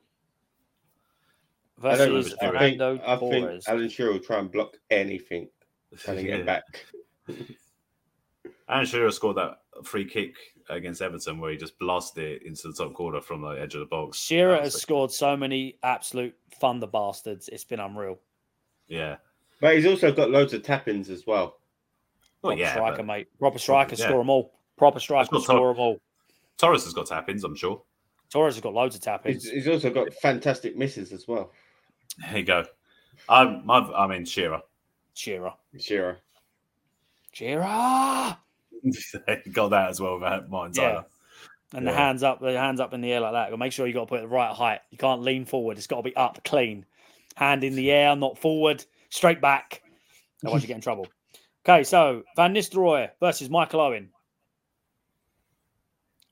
I, don't Versus know, I think, Fernando I think Torres. Alan Shearer will try and block anything trying to get back. And Shearer scored that free kick against Everton where he just blasted it into the top corner from the edge of the box. Shearer That has was- scored so many absolute thunder bastards. It's been unreal. Yeah. But he's also got loads of tap-ins as well. Well, Proper yeah. striker, but mate. Proper striker, yeah. score them all. Proper striker, got score Tor- them all. Torres has got tap-ins, I'm sure. Torres has got loads of tap He's, ins. he's also got fantastic misses as well. There you go. I'm, I've, I mean, Shearer. Shearer. Shearer. Shearer! got that as well, Martin Tyler. Yeah. And the Yeah. hands up, the hands up in the air like that. But make sure you got to put it the right height. You can't lean forward. It's got to be up, clean. Hand in the air, not forward, straight back. Otherwise, you get in trouble. Okay, so Van Nistelrooy versus Michael Owen.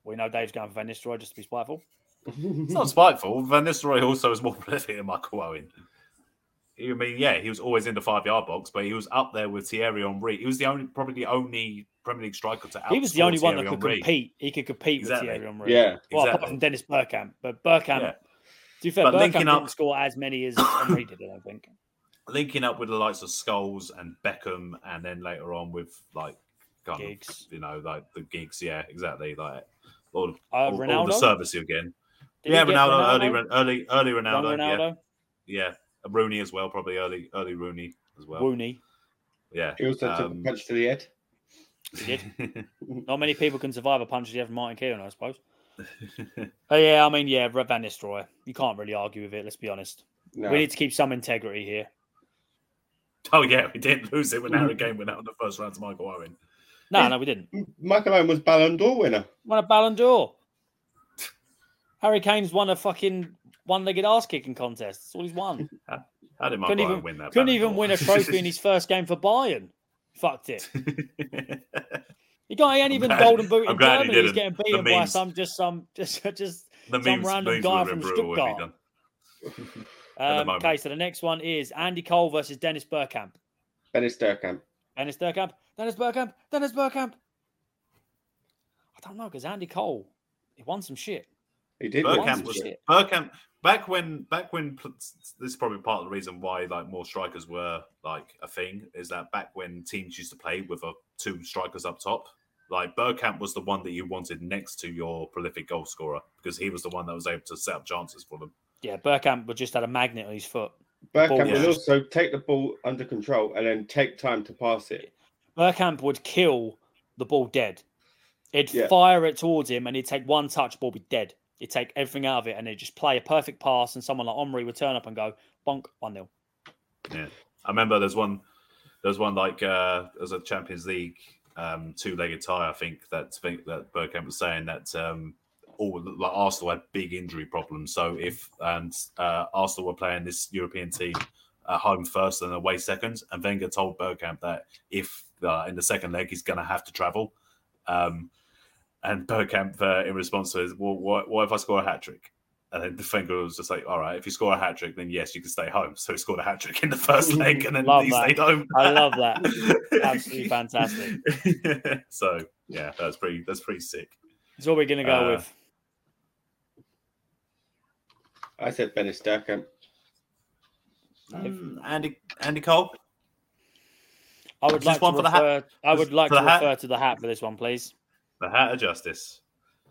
We know Dave's going for Van Nistelrooy just to be spiteful. It's not spiteful. Van Nistelrooy also is more prolific than Michael Owen. I mean, yeah, he was always in the five-yard box, but he was up there with Thierry Henry. He was the only, probably the only Premier League striker to outscore He was the only one Thierry that could Henry. compete. He could compete Exactly. with Thierry Henry. Yeah, Well, exactly. apart from Dennis Bergkamp. But Bergkamp, Yeah. to be fair, But Bergkamp linking didn't up- score as many as Henry did, I don't think. Linking up with the likes of Scholes and Beckham, and then later on with like kind Gigs. of, you know, like the gigs. Yeah, exactly. Like all, of, Uh, all, all the Ronaldo? service again. Did yeah, he get Ronaldo, early, Ronaldo? early, early Young Ronaldo. Ronaldo? Yeah, yeah. Rooney as well, probably early, early Rooney as well. Wooney. Yeah. He also took Um, a punch to the head. He did. Not many people can survive a punch as you have from Martin Keown, I suppose. But yeah, I mean, yeah, Van Nistelrooy. You can't really argue with it, let's be honest. No. We need to keep some integrity here. Oh yeah, we didn't lose it when Harry Kane went out in the first round to Michael Owen. No, no, we didn't. Michael Owen was Ballon d'Or winner. Won a Ballon d'Or. Harry Kane's won a fucking one-legged ass-kicking contest. That's all he's won. How did Michael Couldn't Owen even, win that? couldn't Ballon even d'Or? win a trophy in his first game for Bayern. Fucked it. He got he ain't even glad- golden boot I'm in glad he Germany. He's didn't. getting The beaten by memes- some just some just just the some memes, random memes guy would have from been brutal if he'd Stuttgart. done. Um, moment. okay, so the next one is Andy Cole versus Dennis Bergkamp. Dennis Bergkamp. Dennis Bergkamp. Dennis Bergkamp. Dennis Bergkamp. I don't know because Andy Cole, he won some shit. He did. Bergkamp win Bergkamp some was shit. Bergkamp back when back when this is probably part of the reason why like more strikers were like a thing is that back when teams used to play with a two strikers up top, like Bergkamp was the one that you wanted next to your prolific goal scorer because he was the one that was able to set up chances for them. Yeah, Bergkamp would just had a magnet on his foot. Bergkamp ball would was- also take the ball under control and then take time to pass it. Bergkamp would kill the ball dead. He'd Yeah. fire it towards him and he'd take one touch, ball be dead. He'd take everything out of it and he'd just play a perfect pass and someone like Omri would turn up and go, bonk, one nil. Yeah, I remember there's one, there's one like uh, as a Champions League um, two-legged tie. I think that think that Bergkamp was saying that um, all like Arsenal had big injury problems. So if and uh, Arsenal were playing this European team at home first and away second, and Wenger told Bergkamp that if uh, in the second leg he's going to have to travel, um, and Bergkamp uh, in response to it, well, what, what if I score a hat trick? And then the Wenger was just like, all right, if you score a hat trick, then yes, you can stay home. So he scored a hat trick in the first leg, and then Love he that. stayed home. I love that. Absolutely fantastic. So yeah, that's pretty. That's pretty sick. That's what we're going to go Uh, with. I said Dennis Bergkamp. Mm, Andy Andy Cole. I would just like to one for the hat? refer, I would Just like for to the hat? refer to the hat for this one, please. The Hat of Justice.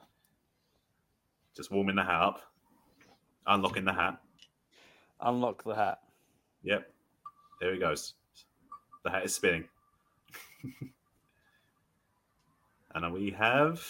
Just warming the hat up. Unlocking the hat. Unlock the hat. Yep. There he goes. The hat is spinning. And we have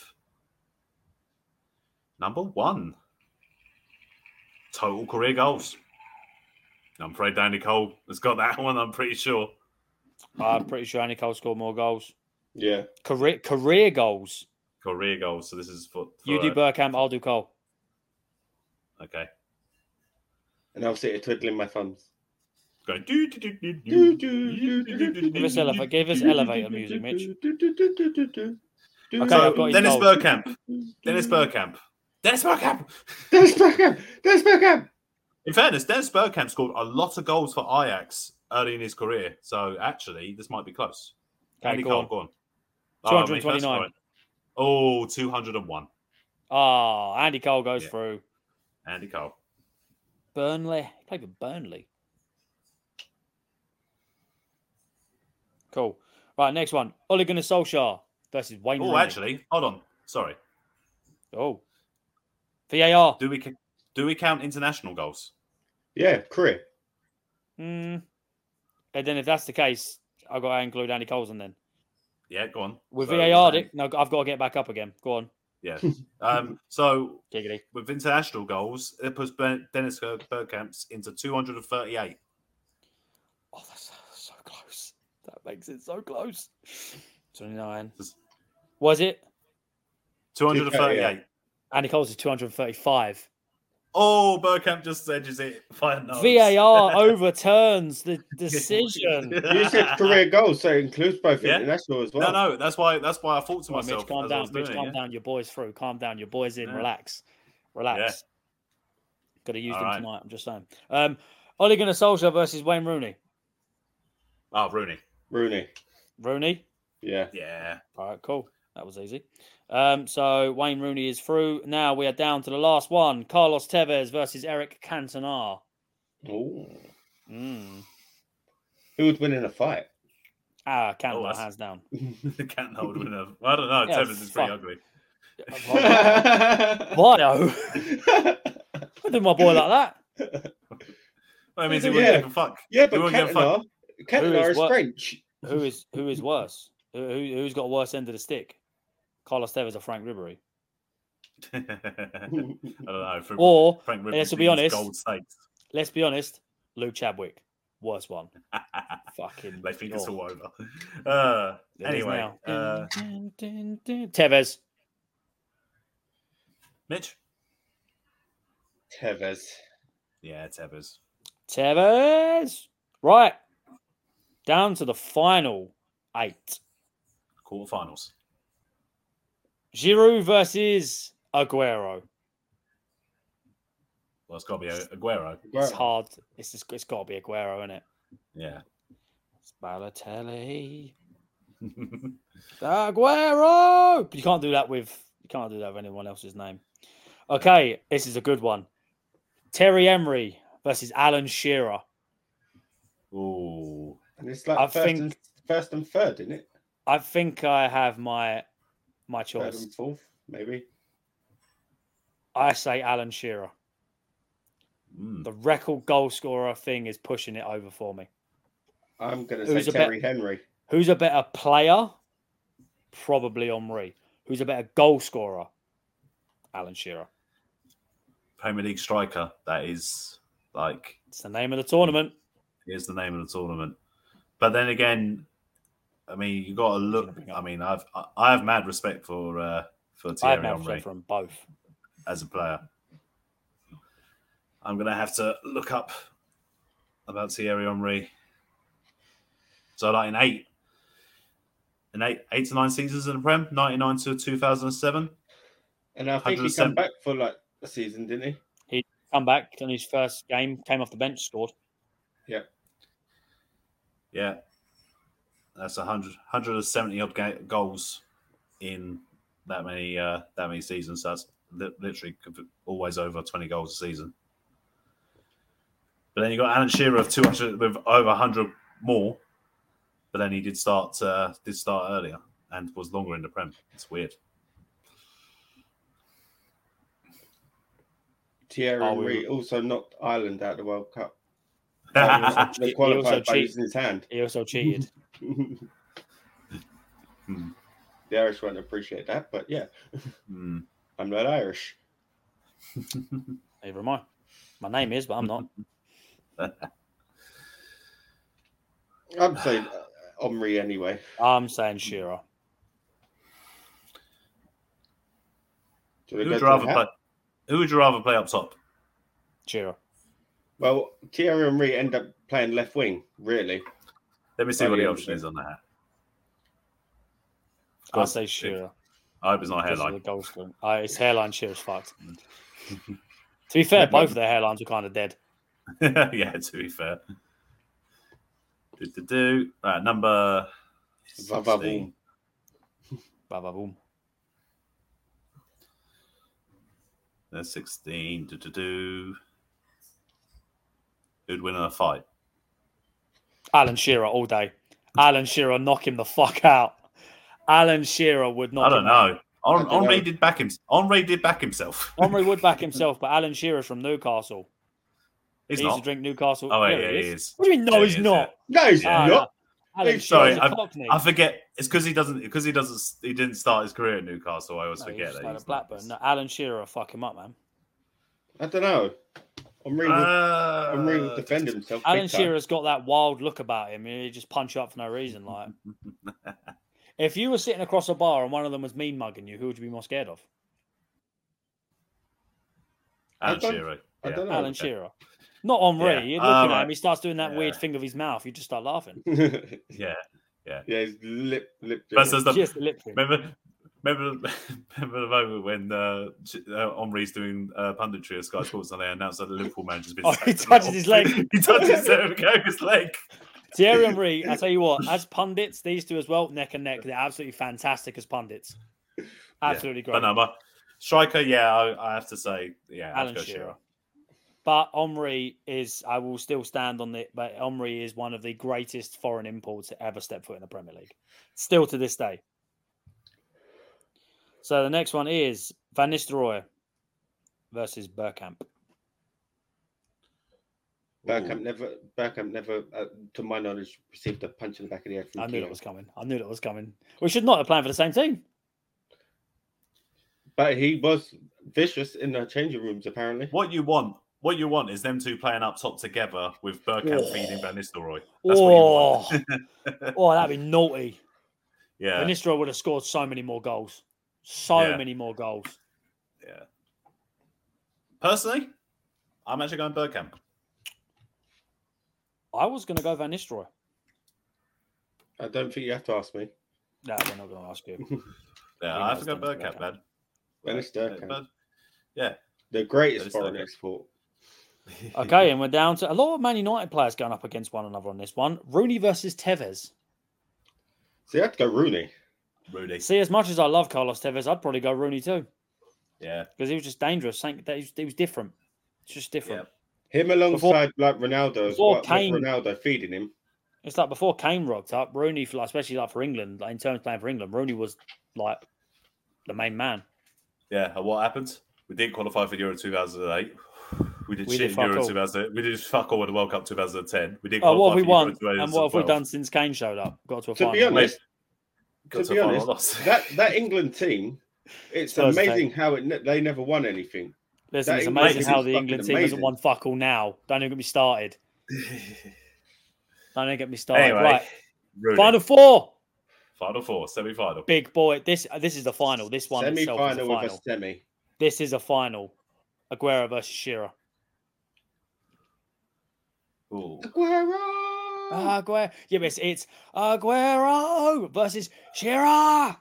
number one. Total career goals. I'm afraid Andy Cole has got that one, I'm pretty sure. I'm pretty sure Andy Cole scored more goals. Yeah. Career career goals. Career goals. So this is for, for You do uh, Bergkamp, I'll do Cole. okay. And I'll sit here twiddling my thumbs. Going do, do, do, do, do, do, do, do, do, Give us do, elevator, give us elevator music, Mitch. Okay, Okay, So, I've got his Dennis goals. Bergkamp. Dennis Bergkamp. Dennis Bergkamp. Dennis Bergkamp. Dennis Bergkamp. In fairness, Dennis Bergkamp scored a lot of goals for Ajax early in his career. So actually, this might be close. Okay, Andy go Cole, on. go on. two hundred me first? twenty-nine. All right. Oh, two hundred one. Oh, Andy Cole goes Yeah. through. Andy Cole. Burnley. He played for Burnley. Cool. Right, next one. Ole Gunnar Solskjaer versus Wayne Oh, Rooney. actually, hold on. Sorry. Oh. V A R. Do we do we count international goals? Yeah, career. Mm. And then if that's the case, I've got to include Andy Cole's in then. Yeah, go on. With So, V A R, um, it, no, I've got to get back up again. Go on. Yeah. Um, so Giggity. with international goals, it puts Ben- Dennis Bergkamp's into two hundred thirty-eight. Oh, that's so close. That makes it so close. twenty-nine. Just- Was it? two hundred thirty-eight. Andy Cole's is two hundred thirty-five. Oh, Bergkamp just edges it. Fire nose. V A R overturns the decision. You said career goals, so it includes both Yeah. international as well. No, no, that's why. That's why I thought to Come on, myself. Mitch, calm as I down. was Mitch, doing calm it, yeah? down. Your boys through. Calm down. Your boys in. Yeah. Relax. Relax. Got to use All them right. tonight. I'm just saying. Um, Ole Gunnar Solskjaer versus Wayne Rooney. Oh, Rooney. Rooney. Rooney. Yeah. Yeah. All right, cool. That was easy. Um, so Wayne Rooney is through. Now we are down to the last one. Carlos Tevez versus Eric Cantona. Ooh. Mm. Who would win in a fight? Ah, Cantona, Oh, that's- hands down. Can't hold with enough. I don't know. Yeah, Tevez is pretty fuck. ugly. Why? I do my boy like that. Well, that means he Yeah. wouldn't give a fuck. Yeah, He but wouldn't give a Cantona, Cantona Who is is what? French. Who is who is worse? Who, who- who's got a worse end of the stick? Carlos Tevez or Frank Ribery? I don't know. Frank, Or Frank let's Ribery's be honest, Gold stakes. let's be honest, Luke Chadwick, worst one. Fucking. They think it's oh, all over. Uh, it is anyway, now. uh, Dun, dun, dun, dun. Tevez. Mitch. Tevez. Yeah, Tevez. Tevez. Right. Down to the final eight. Quarterfinals. Giroud versus Aguero. Well, it's got to be Aguero. It's hard. It's just, it's got to be Aguero, isn't it? Yeah. It's Balotelli. Aguero. But you can't do that with you can't do that with anyone else's name. Okay, this is a good one. Terry Emery versus Alan Shearer. Ooh. And it's like I first, think- and, first and third, isn't it? I think I have my my Third choice. and fourth, maybe. I say Alan Shearer. Mm. The record goal scorer thing is pushing it over for me. I'm going to Who's say a bet- Terry Henry. Who's a better player? Probably Omri. Who's a better goal scorer? Alan Shearer. Premier League striker. That is like It's the name of the tournament. is the name of the tournament. But then again, I mean, you got to look. gonna bring up- I mean, I've I- I have mad respect for uh, for I have Thierry no Henry respect for them both. as a player. I'm gonna have to look up about Thierry Henry. So, like in eight, in eight, eight to nine seasons in the Prem, ninety-nine to two thousand seven. And I think he one hundred percent. come back for like a season, didn't he? Come back on his first game, came off the bench, scored. Yeah. Yeah, that's a hundred, hundred and seventy odd ga- goals in that many, uh, that many seasons. That's li- literally always over twenty goals a season. But then you got Alan Shearer of two hundred with over a hundred more. But then he did start, uh, did start earlier and was longer in the Prem. It's weird. Thierry Oh, we Henry also knocked Ireland out of the World Cup. He They he qualified also by cheat- using his hand. He also cheated. Hmm. The Irish won't appreciate that, but yeah, Hmm. I'm not Irish. Neither am I. My name is, but I'm not. I'd say uh, Omri anyway. I'm saying Shearer. Do we Who go would to you rather the hat? play? Who would you rather play up top? Shearer. Well, Thierry Henry end up playing left wing, really. Let me see By what the the end of option it. is on that. I'll say Shearer. I hope it's not Because of the hairline. goal scoring. Uh, his hairline Shearer's fucked. To be fair, both of their hairlines are kind of dead. Yeah, to be fair. Do, do, do. Right, number Va-va-boom. sixteen. Ba ba boom. There's sixteen. Do, do, do. Who'd win in a fight? Alan Shearer all day. Alan Shearer knock him the fuck out. Alan Shearer would knock I don't him out. know. On, I don't Henri know. did back him. Henri did back himself. Omri would back himself, but Alan Shearer's from Newcastle. He's he used not. to drink Newcastle. Oh, wait, Yeah, yeah, he he is. is. What do you mean? No, Yeah, he's he is, not. No, he's Yeah. not. Alan He's- Sorry, Shearer's a I, Cockney. I forget. It's because he doesn't. Because he doesn't. He didn't start his career at Newcastle. I always No, he forget just that. had a he's Blackburn. not. No, Alan Shearer fuck him up, man. I don't know. Omri would, Uh, Omri would defend himself. Alan big time. Shearer's got that wild look about him. He just punch you up for no reason. Like, if you were sitting across a bar and one of them was mean mugging you, who would you be more scared of? Alan I don't- Shearer. I Yeah. don't know. Alan okay. Shearer. Not Henri. Yeah. You're Ah, looking at right. him. He starts doing that weird Yeah. thing of his mouth. You just start laughing. Yeah. yeah, his lip lip. Versus the, Just the lip thing. remember, remember, remember the moment when uh, uh, Henri's doing uh, punditry at Sky Sports and they announced that the Liverpool manager's been Oh, sacked. he touches his leg. he touches his leg. Thierry Henry, I tell you what, as pundits, these two as well, neck and neck. They're absolutely fantastic as pundits. Absolutely But great. no, but striker, yeah, I, I have to say, yeah, I have Alan to go Shearer. Shearer. But Omri is, I will still stand on it, but Omri is one of the greatest foreign imports to ever step foot in the Premier League. Still to this day. So the next one is Van Nistelrooy versus Bergkamp. Bergkamp never, Bergkamp never, uh, to my knowledge, received a punch in the back of the head from I knew Keane. that was coming. I knew that was coming. We should not have played for the same team. But he was vicious in the changing rooms, apparently. What you want, what you want is them two playing up top together with Bergkamp Oh. feeding Van Nistelrooy. That's what Oh, you want. oh, that'd be naughty. yeah, Van Nistelrooy would have scored so many more goals. So Yeah. many more goals. yeah. Personally, I'm actually going Bergkamp. I was going to go Van Nistelrooy. I don't think you have to ask me. No, we're not going to ask you. Yeah, He I have to knows go Dennis Bergkamp, Bergkamp. man. Dennis Yeah, Bergkamp. but- yeah. The greatest Dennis foreign Bergkamp. export. Okay, and we're down to a lot of Man United players going up against one another on this one. Rooney versus Tevez. So you have to go Rooney. Rudy. See, as much as I love Carlos Tevez, I'd probably go Rooney too Yeah, because he was just dangerous. He was, he was different. It's just different. Him alongside like Ronaldo, as before well, with Kane- Ronaldo feeding him. It's like before Kane rocked up, Rooney, for like, especially like for England, like in terms of playing for England, Rooney was like the main man. yeah. And what happened? We didn't qualify for Euro two thousand eight. We did We shit did in fuck Euro all. two thousand. We did fuck all in the World Cup twenty ten. We did Oh, qualify what have we for won? Euro two thousand twelve. And what have we done since Kane showed up? Got to a To final. be honest, Got to to be a final honest, loss. that that England team, it's Spurs amazing how it ne- they never won anything. Listen, that it's England amazing team how is the England fucking team hasn't amazing. won fuck all now. Don't even get me started. Don't even get me started. Anyway, Right, Rooney. final four. Final four, semi-final. Big boy. This this is the final. This one Semi itself is the final with final. a semi. This is a final. Aguero versus Shearer. Ooh. Aguero! Aguero. Yeah, but it's, it's Aguero versus Shearer.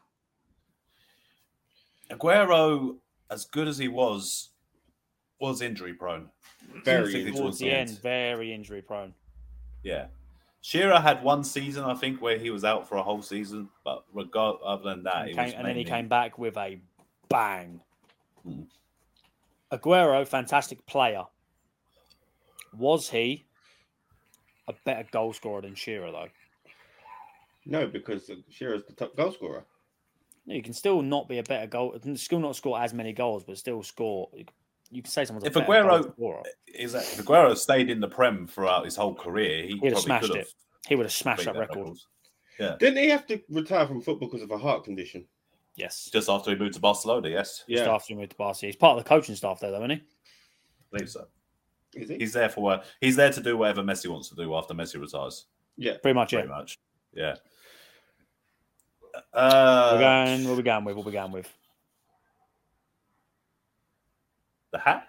Aguero, as good as he was, was injury prone. Very Particularly injury Towards the the end, end. very injury prone. Yeah. Shearer had one season, I think, where he was out for a whole season. But regard other than that, And, he came- was and then he mainly- came back with a bang. Hmm. Aguero, fantastic player. Was he a better goal scorer than Shearer, though? No, because Shearer's the top goal scorer. No, you can still not be a better goal, still not score as many goals, but still score. You can say someone's a If better Aguero- goal scorer. Is that, if Aguero stayed in the Prem throughout his whole career, he He'd have probably smashed could have it. He would have smashed beat that record. record. Yeah. Didn't he have to retire from football because of a heart condition? Yes. Just after he moved to Barcelona, yes. Just Yeah. after he moved to Barca. He's part of the coaching staff there, though, isn't he? I believe so. Is he? He's there for what he's there to do whatever Messi wants to do after Messi retires. Yeah. Pretty much, yeah. Pretty much. Yeah. Uh, We're going, what we going with? What we going with? the hat?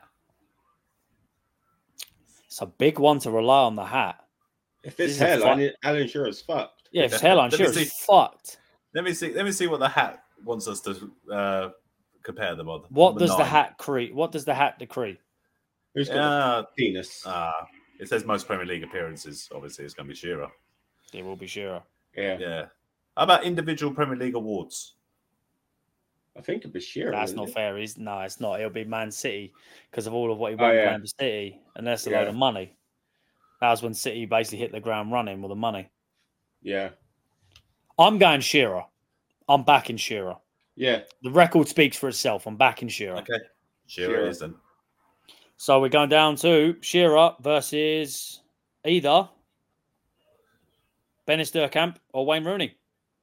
It's a big one to rely on the hat. If This it's is a hairline, fight. Alan Shearer's fucked. Yeah, if it's hairline, Let me Shearer's see. fucked. Let me see. Let me see what the hat wants us to uh, compare them on. What Number does the nine. hat decree? What does the hat decree? Who's got Yeah, a penis? uh, it says most Premier League appearances. Obviously, it's going to be Shearer. It will be Shearer. yeah. Yeah. How about individual Premier League awards? I think it'd be Shearer. That's wouldn't not it? fair. Is no, it's not. It'll be Man City because of all of what he Oh, won yeah. playing for City, and that's a Yeah. load of money. That was when City basically hit the ground running with the money. Yeah. I'm going Shearer. I'm backing Shearer. Yeah. The record speaks for itself. I'm backing Shearer. Okay. Shearer, Shearer. is then. So we're going down to Shearer versus either Dennis Bergkamp or Wayne Rooney.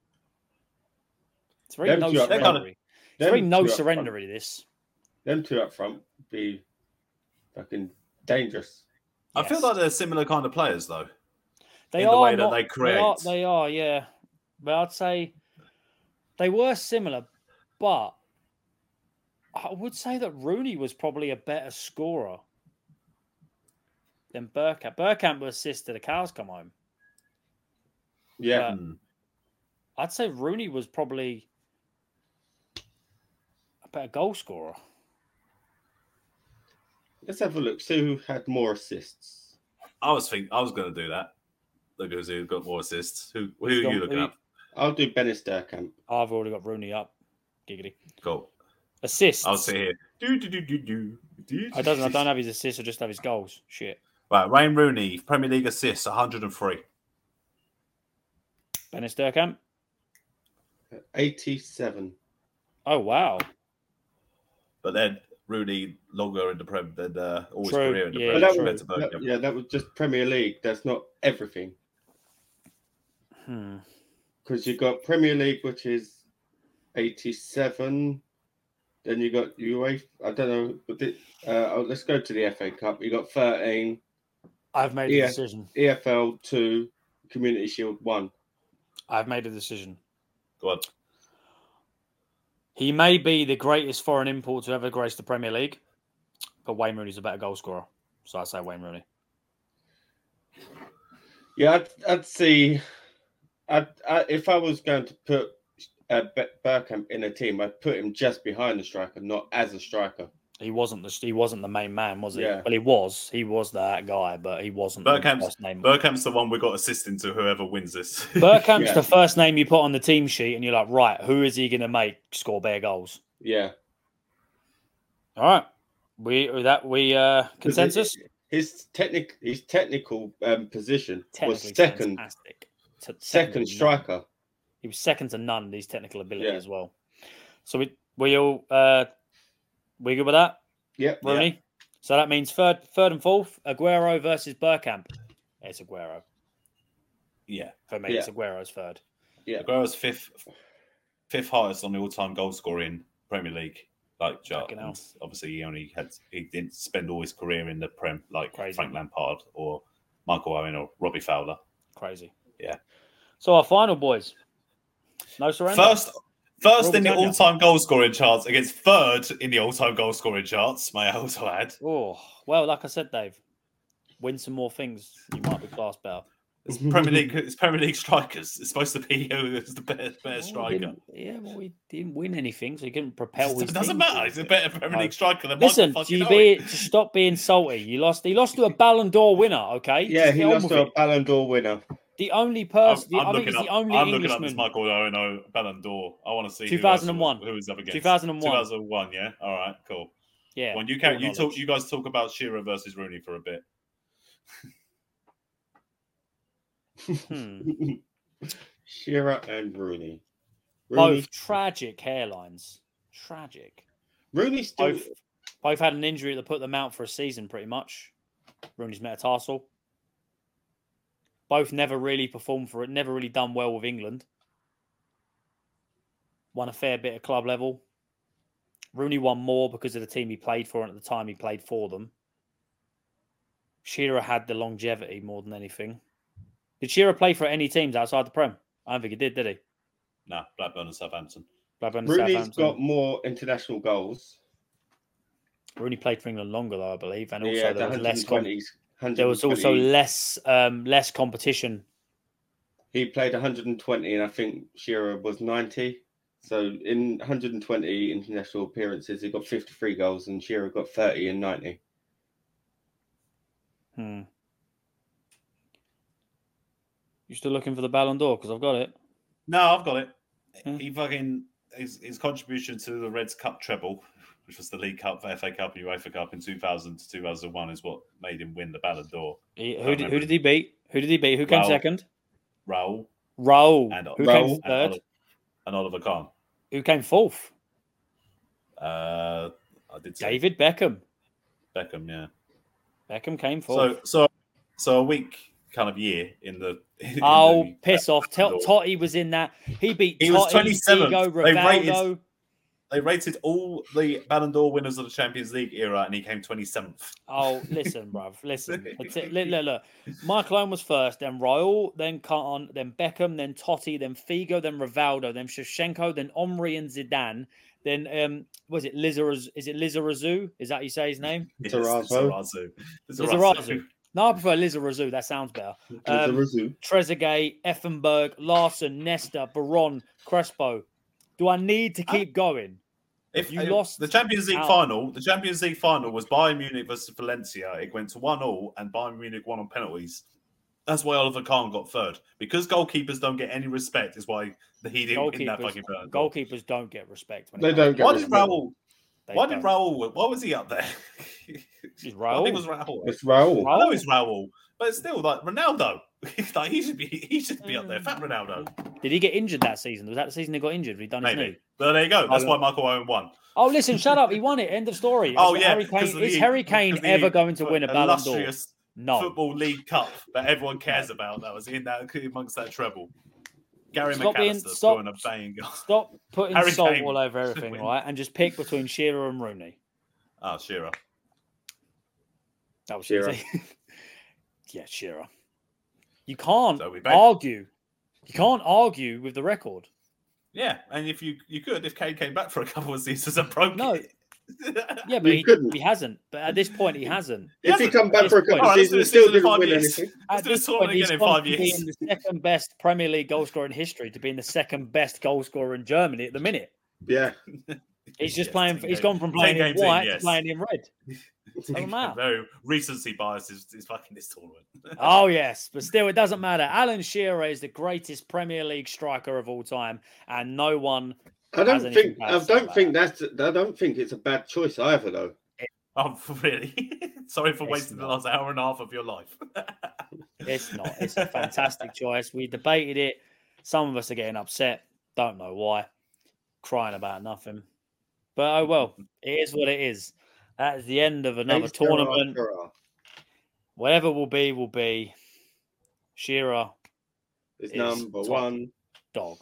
It's very Them no two up front. surrendery. It's Them very no two up front- surrendery, this. Them two up front would be fucking dangerous. I feel Yes. like they're similar kind of players, though. They in are the way that not- they create. They are, they are, yeah. But I'd say they were similar, but I would say that Rooney was probably a better scorer than Bergkamp. Bergkamp was assist to the cows come home. Yeah. But Hmm. I'd say Rooney was probably a better goal scorer. Let's have a look. See who had more assists. I was think I was going to do that. Look who's who got more assists. Who who are Who's you gone- looking who- at? I'll do Dennis Bergkamp. I've already got Rooney up. Giggity. Cool. Assists. I'll sit here. Do do do do do. do. I don't. I don't have his assists. I just have his goals. Shit. Right, Wayne Rooney, Premier League assists, one hundred three. Dennis Bergkamp. eighty-seven. Oh wow. But then Rooney longer in the Prem than uh, all his True, career in the yeah, But Prem. that true. compared was, to that- Bergkamp. yeah, that was just Premier League. That's not everything. Hmm. Because you got Premier League, which is eighty-seven. Then you got UEFA. I don't know. But the, uh, oh, let's go to the F A Cup. You got thirteen. I've made Yeah. a decision. E F L two. Community Shield one. I've made a decision. Go on. He may be the greatest foreign import to ever grace the Premier League, but Wayne Rooney's a better goal scorer. So I say Wayne Rooney. Yeah, I'd, I'd see. I'd, I, if I was going to put uh, Be- Bergkamp in a team, I'd put him just behind the striker, not as a striker. He wasn't the he wasn't the main man, was he? Yeah. Well, he was. He was that guy, but he wasn't Bergkamp's- the first name. Bergkamp's the one we got assisting to whoever wins this. Bergkamp's Yeah. the first name you put on the team sheet, and you're like, right, who is he going to make score bare goals? Yeah. All right, we that we uh consensus. His technic, his technical um, position was Technically second, fantastic. T- second to none. striker. He was second to none. These technical ability Yeah. as well. So we we all uh we good with that, Yep. Rooney? So that means third, third and fourth, Aguero versus Bergkamp. It's Aguero yeah. for me. Yeah. It's Aguero's third. Yeah. Aguero's fifth fifth highest on the all-time goal scorer in Premier League. Like, Fucking hell. and obviously he only had he didn't spend all his career in the Prem like Crazy. Frank Lampard or Michael Owen or Robbie Fowler. Crazy. Yeah. So our final, boys. No surrender. First, first in the Britannia. all-time goal scoring charts against third in the all-time goal scoring charts. May I also add? Oh well, like I said, Dave, win some more things. You might be class better. It's Premier League. It's Premier League strikers. It's supposed to be who is the better, better Well, we striker. didn't- yeah, well, we didn't win anything, so he couldn't propel his It doesn't team matter. forward. He's a better Premier No. League striker than Listen, Michael to fucking be Owen. to stop being salty. You lost. He lost to a Ballon d'Or winner. Okay. Yeah, Just he get on lost with to a it. Ballon d'Or winner. The only I'm, person. I'm I think looking he's up. the only I'm looking up this Englishman. Michael Owen oh, Ballon d'Or. I want to see two thousand one. Who, else, who he's up against. two thousand one. two thousand one. Yeah. All right. Cool. Yeah. When you full can, you talk. knowledge. You guys talk about Shearer versus Rooney for a bit. Hmm. Shearer and Rooney. Rooney, Both tragic hairlines. Tragic. Rooney still. Both, both had an injury that put them out for a season, pretty much. Rooney's metatarsal. Both never really performed for it. Never really done well with England. Won a fair bit at club level. Rooney won more because of the team he played for, and at the time he played for them. Shearer had the longevity more than anything. Did Shearer play for any teams outside the Prem? I don't think he did, did he? Nah, Blackburn and Southampton. Blackburn and Rooney's Southampton. got more international goals. Rooney played for England longer, though, I believe, and also yeah, there the was less. Com- one twenties. there was also less, um, less competition. He played one hundred twenty, and I think Shearer was ninety. So in one hundred twenty international appearances, he got fifty-three goals, and Shearer got thirty and ninety. Hmm. You still looking for the Ballon d'Or? Because I've got it. No, I've got it. Hmm. He fucking his, his contribution to the Reds Cup treble, which was the League Cup, F A Cup, and UEFA Cup in two thousand to two thousand one, is what made him win the Ballon d'Or. He, I who, did, who remember. did he beat? Who did he beat? Who came Raul. second? Raul Raul. and Who Raul. came and third? Oliver, and Oliver Kahn. Who came fourth? Uh, I did say David Beckham. Beckham, yeah. Beckham came So, fourth. so, so a week kind of year in the. in oh, the- piss off. Ballon T- d'Or. Totti was in that. He beat He was Totti, twenty-seventh. Figo, They rated- Rivaldo. They rated all the Ballon d'Or winners of the Champions League era, and he came twenty-seventh. Oh, listen, bruv. Listen. That's it. Look, look, look. Michael Owen was first, then Raul, then Kahn, then Beckham, then Totti, then Figo, then Rivaldo, then Shevchenko, then Omri and Zidane, then um, was it Lizarazu? Is it Lizarazu? Is that how you say his name? Yes, Lizarazu. Lizarazu. Lizarazu. No, I prefer Lizarazu. That sounds better. Um, Lizarazu. Trezeguet, Effenberg, Larson, Nesta, Baron, Crespo. Do I need to keep going? If You uh, lost the Champions League out. final, the Champions League final was Bayern Munich versus Valencia. It went to one all, and Bayern Munich won on penalties. That's why Oliver Kahn got third. Because goalkeepers don't get any respect, is why he didn't win that fucking penalty. Goalkeepers don't get respect. When They it don't comes get Why to did respect. Raul? They Why did don't. Raul? Why was he up there? Is I think Raul? it was Raul. It's Raul. I know it's Raul, but it's still like Ronaldo. like he should be, he should be up there. Fat Ronaldo. Did he get injured that season? Was that the season he got injured? He done his Maybe. knee. Well, there you go. That's Oh, why Michael Owen won. Oh, listen, shut up. He won it. End of story. Oh, Is yeah, Harry because Kane, of is the- Harry Kane because the ever going to win a Ballon d'Or? illustrious No. Football League Cup that everyone cares about. That was in that amongst that treble. Gary Stop being- McAllister stop- doing a banging goal. Stop putting Harry salt Kane all over should everything, win. right? And just pick between Shearer and Rooney. Oh, Shearer. That was Shearer. easy. yeah, Shearer. You can't So we both- argue. You can't argue with the record. Yeah, and if you you could, if Kane came back for a couple of seasons and broke No. it. Yeah, but You he, couldn't. he hasn't. But at this point, he hasn't. If he come back for a couple All of right, let's do seasons, this still season in didn't five win years. anything. Let's At do this this tournament point, he's again in gone five from years. being the second best Premier League goal scorer in history to being the second best goal scorer in Germany at the minute. Yeah. He's just Yes, playing. ten He's games- gone from ten playing in games in, white yes. to playing in red. Doesn't matter. Very recency bias is, is fucking this tournament. Oh yes, but still, it doesn't matter. Alan Shearer is the greatest Premier League striker of all time, and no one. I Has don't anything think bad I to say don't about think that's I don't think it's a bad choice either though. Oh, really? Sorry for It's wasting the not. last hour and a half of your life. It's not. It's a fantastic choice. We debated it. Some of us are getting upset. Don't know why. Crying about nothing. But oh well, it is what it is. That is the end of another Hey, Shearer, tournament. Shearer. Whatever will be, will be. Shearer, Is is number top. one. dog.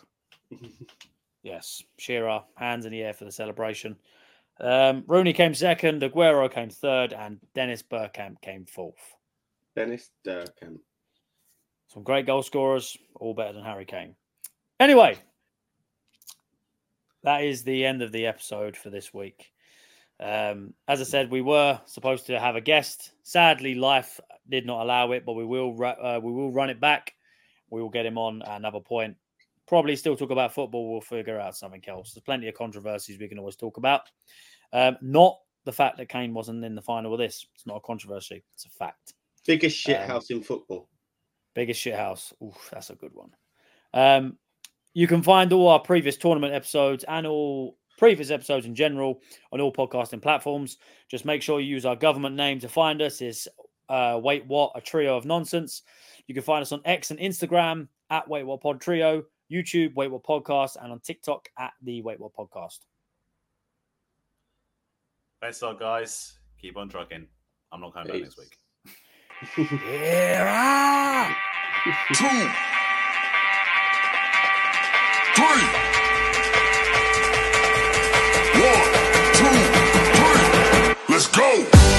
Yes, Shearer, hands in the air for the celebration. Um, Rooney came second, Aguero came third, and Dennis Bergkamp came fourth. Dennis Durkamp. Some great goal scorers, all better than Harry Kane. Anyway, that is the end of the episode for this week. Um, as I said, we were supposed to have a guest. Sadly, life did not allow it, but we will ru- uh, we will run it back. We will get him on at another point. Probably still talk about football. We'll figure out something else. There's plenty of controversies we can always talk about. Um, not the fact that Kane wasn't in the final with this. It's not a controversy. It's a fact. Biggest shit Um, house in football. Biggest shithouse. Oof, that's a good one. Um, you can find all our previous tournament episodes and all previous episodes in general on all podcasting platforms. Just make sure you use our government name to find us. It's uh, Wait What, a trio of nonsense. You can find us on X and Instagram at Wait What Pod Trio, YouTube Wait What Podcast, and on TikTok at the Wait What Podcast. Thanks a lot, guys. Keep on trucking. I'm not coming back next week. Yeah. two, three. One, two, three. Let's go.